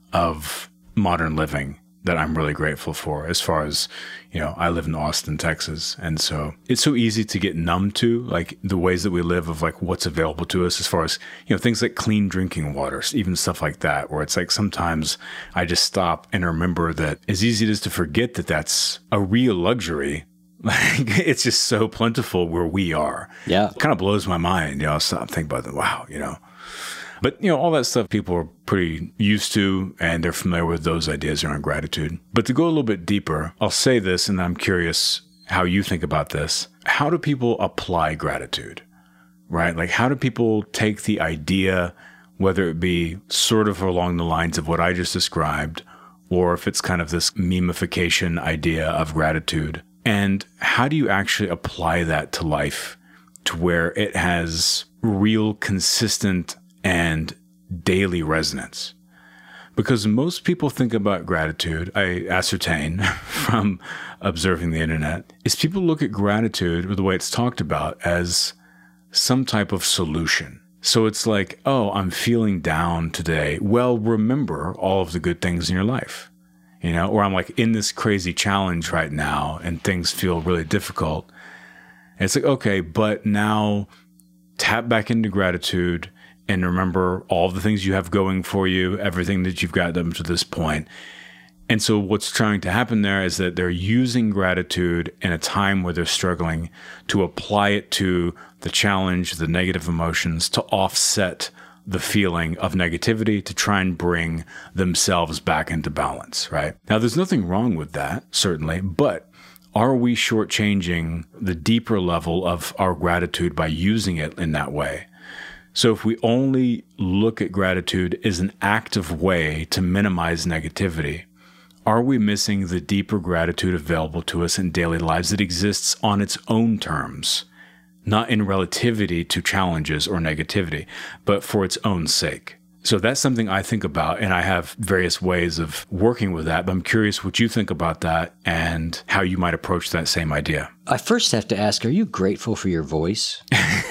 of modern living that I'm really grateful for. As far as, you know, I live in Austin, Texas. And so it's so easy to get numb to, like, the ways that we live, of like what's available to us as far as, you know, things like clean drinking water, even stuff like that, where it's like sometimes I just stop and remember that as easy it is to forget that that's a real luxury. Like, it's just so plentiful where we are. Yeah. It kind of blows my mind. You know, I stop thinking about that. Wow, you know. But, you know, all that stuff people are pretty used to, and they're familiar with those ideas around gratitude. But to go a little bit deeper, I'll say this, and I'm curious how you think about this. How do people apply gratitude, right? Like, how do people take the idea, whether it be sort of along the lines of what I just described, or if it's kind of this memification idea of gratitude, and how do you actually apply that to life to where it has real, consistent, and daily resonance? Because most people think about gratitude, I ascertain from observing the internet, is people look at gratitude, or the way it's talked about, as some type of solution. So it's like, oh, I'm feeling down today. Well, remember all of the good things in your life. You know, or I'm like in this crazy challenge right now and things feel really difficult. And it's like, okay, but now tap back into gratitude and remember all the things you have going for you, everything that you've got up to this point. And so what's trying to happen there is that they're using gratitude in a time where they're struggling to apply it to the challenge, the negative emotions, to offset the feeling of negativity, to try and bring themselves back into balance, right? Now, there's nothing wrong with that, certainly, but are we shortchanging the deeper level of our gratitude by using it in that way? So if we only look at gratitude as an active way to minimize negativity, are we missing the deeper gratitude available to us in daily lives that exists on its own terms? Not in relativity to challenges or negativity, but for its own sake. So that's something I think about, and I have various ways of working with that, but I'm curious what you think about that and how you might approach that same idea. I first have to ask, are you grateful for your voice?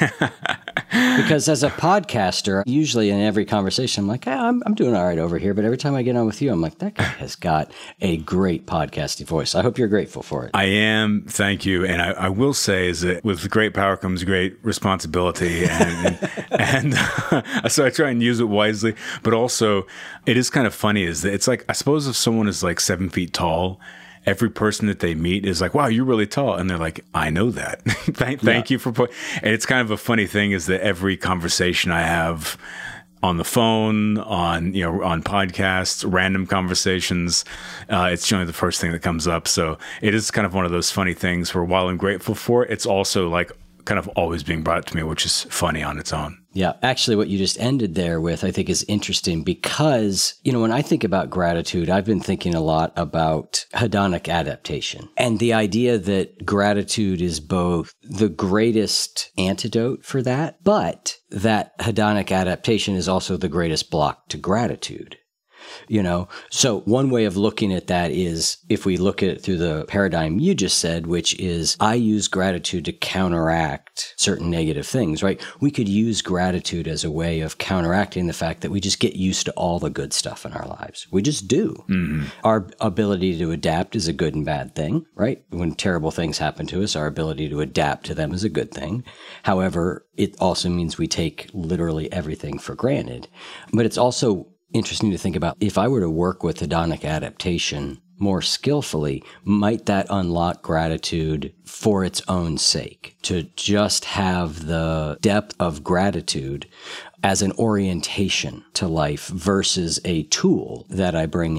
Because as a podcaster, usually in every conversation, I'm like, hey, I'm, I'm doing all right over here. But every time I get on with you, I'm like, that guy has got a great podcasting voice. I hope you're grateful for it. I am. Thank you. And I, I will say is that with great power comes great responsibility. And, and, and so I try and use it wisely. But also, it is kind of funny is that it's like, I suppose if someone is like seven feet tall, every person that they meet is like, wow, you're really tall. And they're like, I know that. thank thank yeah. you for putting. And it's kind of a funny thing is that every conversation I have on the phone, on, you know, on podcasts, random conversations, uh, it's generally the first thing that comes up. So it is kind of one of those funny things where while I'm grateful for it, it's also like kind of always being brought to me, which is funny on its own. Yeah. Actually, what you just ended there with, I think is interesting because, you know, when I think about gratitude, I've been thinking a lot about hedonic adaptation and the idea that gratitude is both the greatest antidote for that, but that hedonic adaptation is also the greatest block to gratitude. You know, so one way of looking at that is if we look at it through the paradigm you just said, which is I use gratitude to counteract certain negative things, right? We could use gratitude as a way of counteracting the fact that we just get used to all the good stuff in our lives. We just do. Mm-hmm. Our ability to adapt is a good and bad thing, right? When terrible things happen to us, our ability to adapt to them is a good thing. However, it also means we take literally everything for granted. But it's also interesting to think about if I were to work with hedonic adaptation more skillfully, might that unlock gratitude for its own sake? To just have the depth of gratitude as an orientation to life versus a tool that I bring in.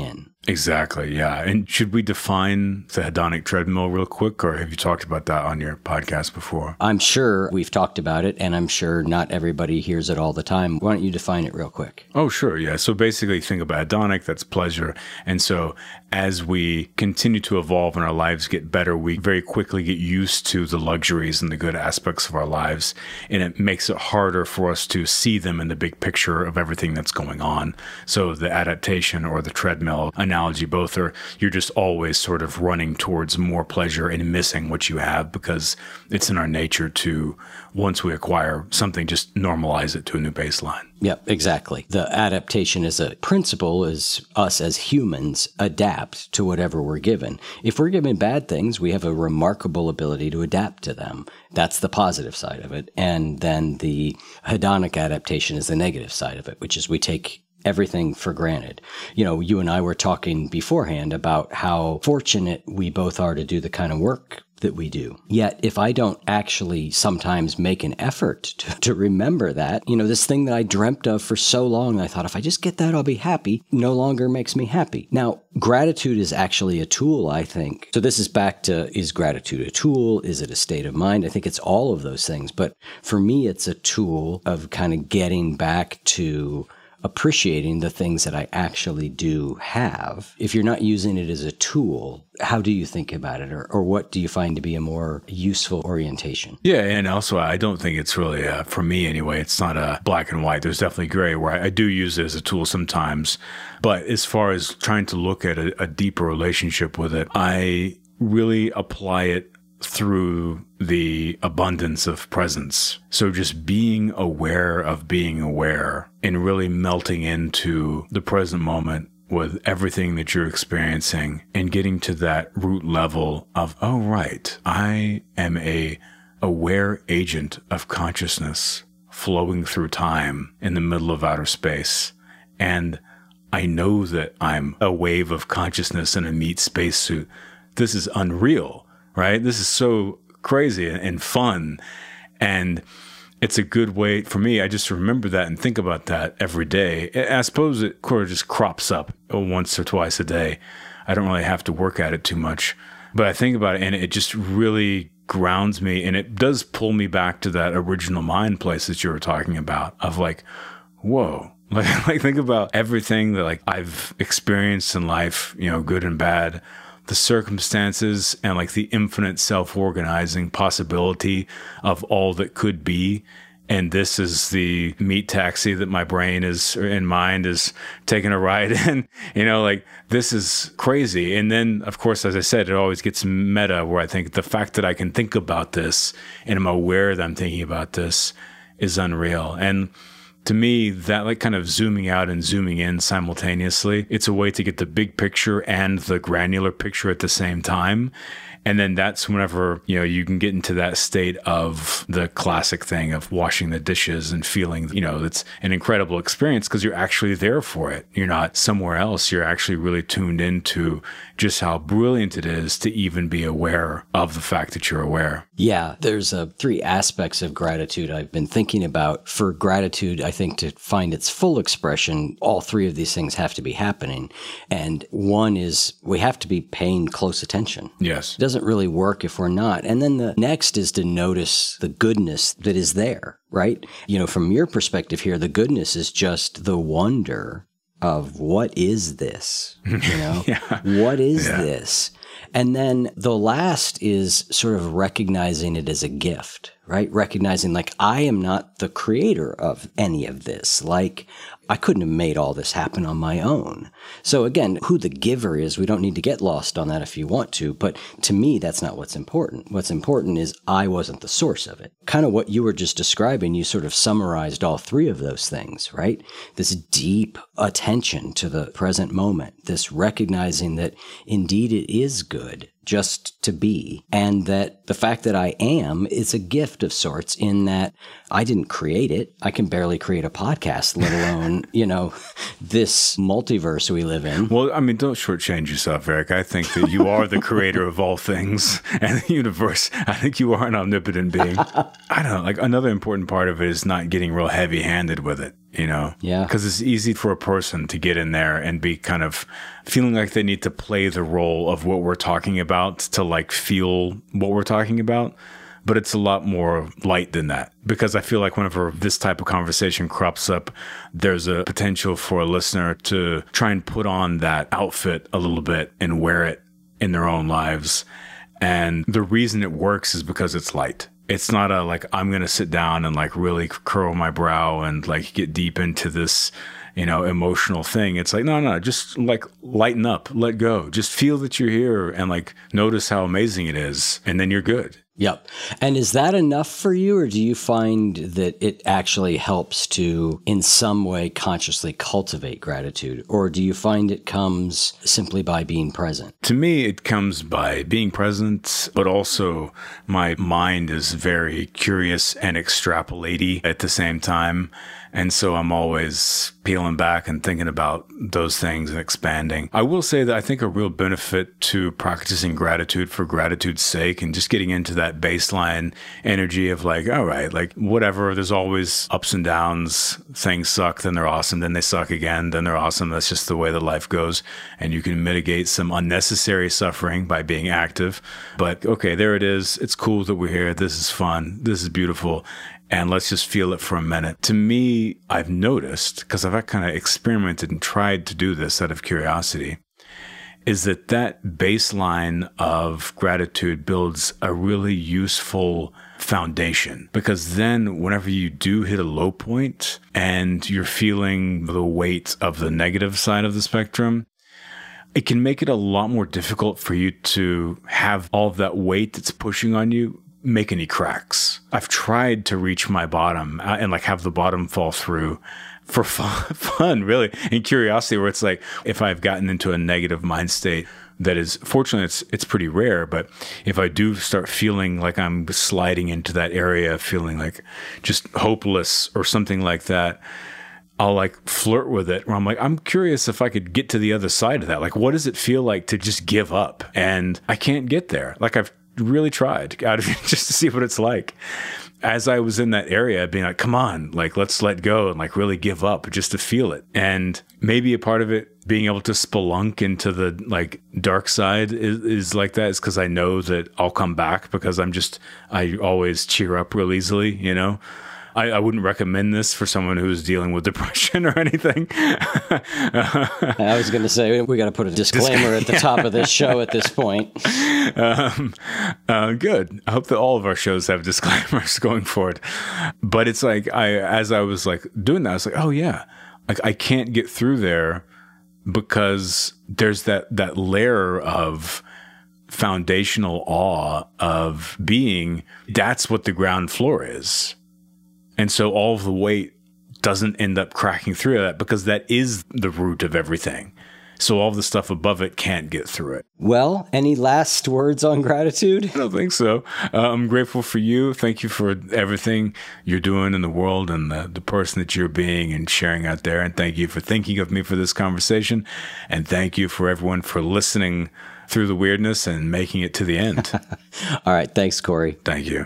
Exactly. Yeah. And should we define the hedonic treadmill real quick, or have you talked about that on your podcast before? I'm sure we've talked about it, and I'm sure not everybody hears it all the time. Why don't you define it real quick? Oh, sure. Yeah. So basically think about hedonic, that's pleasure. And so as we continue to evolve and our lives get better, we very quickly get used to the luxuries and the good aspects of our lives. And it makes it harder for us to see them in the big picture of everything that's going on. So the adaptation or the treadmill analogy, both are, you're just always sort of running towards more pleasure and missing what you have because it's in our nature to, once we acquire something, just normalize it to a new baseline. Yep, exactly. The adaptation as a principle is us as humans adapt to whatever we're given. If we're given bad things, we have a remarkable ability to adapt to them. That's the positive side of it. And then the hedonic adaptation is the negative side of it, which is we take everything for granted. You know, you and I were talking beforehand about how fortunate we both are to do the kind of work that we do. Yet, if I don't actually sometimes make an effort to, to remember that, you know, this thing that I dreamt of for so long, I thought, if I just get that, I'll be happy, no longer makes me happy. Now, gratitude is actually a tool, I think. So this is back to, is gratitude a tool? Is it a state of mind? I think it's all of those things. But for me, it's a tool of kind of getting back to appreciating the things that I actually do have. If you're not using it as a tool, how do you think about it? Or, or what do you find to be a more useful orientation? Yeah. And also, I don't think it's really, uh, for me anyway, it's not a black and white. There's definitely gray where I, I do use it as a tool sometimes. But as far as trying to look at a, a deeper relationship with it, I really apply it through the abundance of presence. So just being aware of being aware and really melting into the present moment with everything that you're experiencing and getting to that root level of, oh, right, I am a aware agent of consciousness flowing through time in the middle of outer space. And I know that I'm a wave of consciousness in a meat spacesuit. This is unreal. Right? This is so crazy and fun. And it's a good way for me. I just remember that and think about that every day. I suppose it sort of just crops up once or twice a day. I don't really have to work at it too much. But I think about it and it just really grounds me. And it does pull me back to that original mind place that you were talking about of like, whoa. Like, like think about everything that like I've experienced in life, you know, good and bad, the circumstances and like the infinite self-organizing possibility of all that could be. And this is the meat taxi that my brain is and mind is taking a ride in. You know, like this is crazy. And then, of course, as I said, it always gets meta where I think the fact that I can think about this and I'm aware that I'm thinking about this is unreal. And to me, that like kind of zooming out and zooming in simultaneously, it's a way to get the big picture and the granular picture at the same time. And then that's whenever, you know, you can get into that state of the classic thing of washing the dishes and feeling, you know, it's an incredible experience because you're actually there for it. You're not somewhere else. You're actually really tuned into just how brilliant it is to even be aware of the fact that you're aware. Yeah, there's uh, three aspects of gratitude I've been thinking about. For gratitude, I think to find its full expression, all three of these things have to be happening. And one is we have to be paying close attention. Yes. It doesn't really work if we're not. And then the next is to notice the goodness that is there, right? You know, from your perspective here, the goodness is just the wonder of what is this? You know, yeah. What is yeah. this? And then the last is sort of recognizing it as a gift, right? Recognizing like, I am not the creator of any of this. Like, I couldn't have made all this happen on my own. So again, who the giver is, we don't need to get lost on that if you want to. But to me, that's not what's important. What's important is I wasn't the source of it. Kind of what you were just describing, you sort of summarized all three of those things, right? This deep attention to the present moment, this recognizing that indeed it is good just to be, and that the fact that I am is a gift of sorts in that I didn't create it. I can barely create a podcast, let alone, you know, this multiverse we live in. Well, I mean, don't shortchange yourself, Eric. I think that you are the creator of all things and the universe. I think you are an omnipotent being. I don't know, like another important part of it is not getting real heavy-handed with it. you know? Yeah. Because it's easy for a person to get in there and be kind of feeling like they need to play the role of what we're talking about to like feel what we're talking about. But it's a lot more light than that, because I feel like whenever this type of conversation crops up, there's a potential for a listener to try and put on that outfit a little bit and wear it in their own lives. And the reason it works is because it's light. It's not a like, I'm going to sit down and like really curl my brow and like get deep into this, you know, emotional thing. It's like, no, no, just like lighten up, let go. Just feel that you're here and like notice how amazing it is. And then you're good. Yep. And is that enough for you, or do you find that it actually helps to, in some way, consciously cultivate gratitude? Or do you find it comes simply by being present? To me, it comes by being present, but also my mind is very curious and extrapolating at the same time. And so I'm always peeling back and thinking about those things and expanding. I will say that I think a real benefit to practicing gratitude for gratitude's sake and just getting into that baseline energy of like, all right, like whatever, there's always ups and downs. Things suck, then they're awesome, then they suck again, then they're awesome. That's just the way that life goes. And you can mitigate some unnecessary suffering by being active. But okay, there it is. It's cool that we're here. This is fun. This is beautiful. And let's just feel it for a minute. To me, I've noticed, because I've kind of experimented and tried to do this out of curiosity, is that that baseline of gratitude builds a really useful foundation. Because then whenever you do hit a low point and you're feeling the weight of the negative side of the spectrum, it can make it a lot more difficult for you to have all of that weight that's pushing on you make any cracks. I've tried to reach my bottom and like have the bottom fall through for fun, fun, really, and curiosity, where it's like, if I've gotten into a negative mind state, that is, fortunately, it's it's pretty rare, but if I do start feeling like I'm sliding into that area, feeling like just hopeless or something like that, I'll like flirt with it, where I'm like, I'm curious if I could get to the other side of that. Like, what does it feel like to just give up? And I can't get there. Like, I've really tried out of just to see what it's like. As I was in that area, being like, come on, like, let's let go and like really give up just to feel it. And maybe a part of it being able to spelunk into the like dark side is, is like that is because I know that I'll come back, because I'm just, I always cheer up real easily, you know? I, I wouldn't recommend this for someone who's dealing with depression or anything. I was going to say, we got to put a disclaimer at the yeah. top of this show at this point. Um, uh, good. I hope that all of our shows have disclaimers going forward. But it's like, I, as I was like doing that, I was like, oh yeah, like I can't get through there because there's that, that layer of foundational awe of being, that's what the ground floor is. And so all of the weight doesn't end up cracking through that, because that is the root of everything. So all of the stuff above it can't get through it. Well, any last words on gratitude? I don't think so. Uh, I'm grateful for you. Thank you for everything you're doing in the world and the, the person that you're being and sharing out there. And thank you for thinking of me for this conversation. And thank you for everyone for listening through the weirdness and making it to the end. All right. Thanks, Corey. Thank you.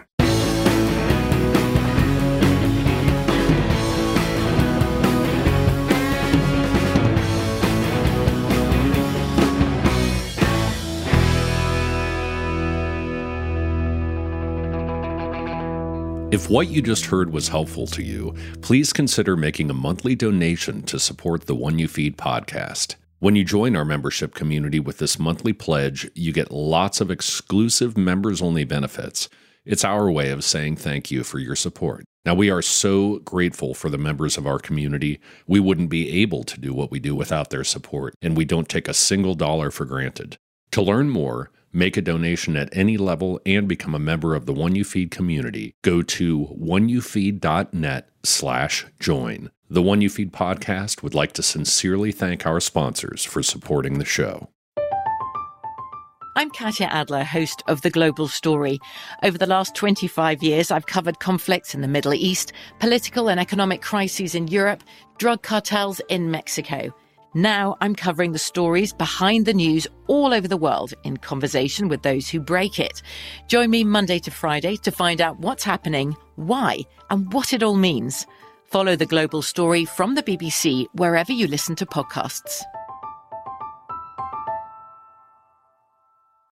If what you just heard was helpful to you, please consider making a monthly donation to support the One You Feed podcast. When you join our membership community with this monthly pledge, you get lots of exclusive members-only benefits. It's our way of saying thank you for your support. Now, we are so grateful for the members of our community. We wouldn't be able to do what we do without their support, and we don't take a single dollar for granted. To learn more, make a donation at any level, and become a member of the One You Feed community, go to oneyoufeed.net slash join. The One You Feed podcast would like to sincerely thank our sponsors for supporting the show. I'm Katya Adler, host of The Global Story. Over the last twenty-five years, I've covered conflicts in the Middle East, political and economic crises in Europe, drug cartels in Mexico. Now I'm covering the stories behind the news all over the world in conversation with those who break it. Join me Monday to Friday to find out what's happening, why, and what it all means. Follow The Global Story from the B B C wherever you listen to podcasts.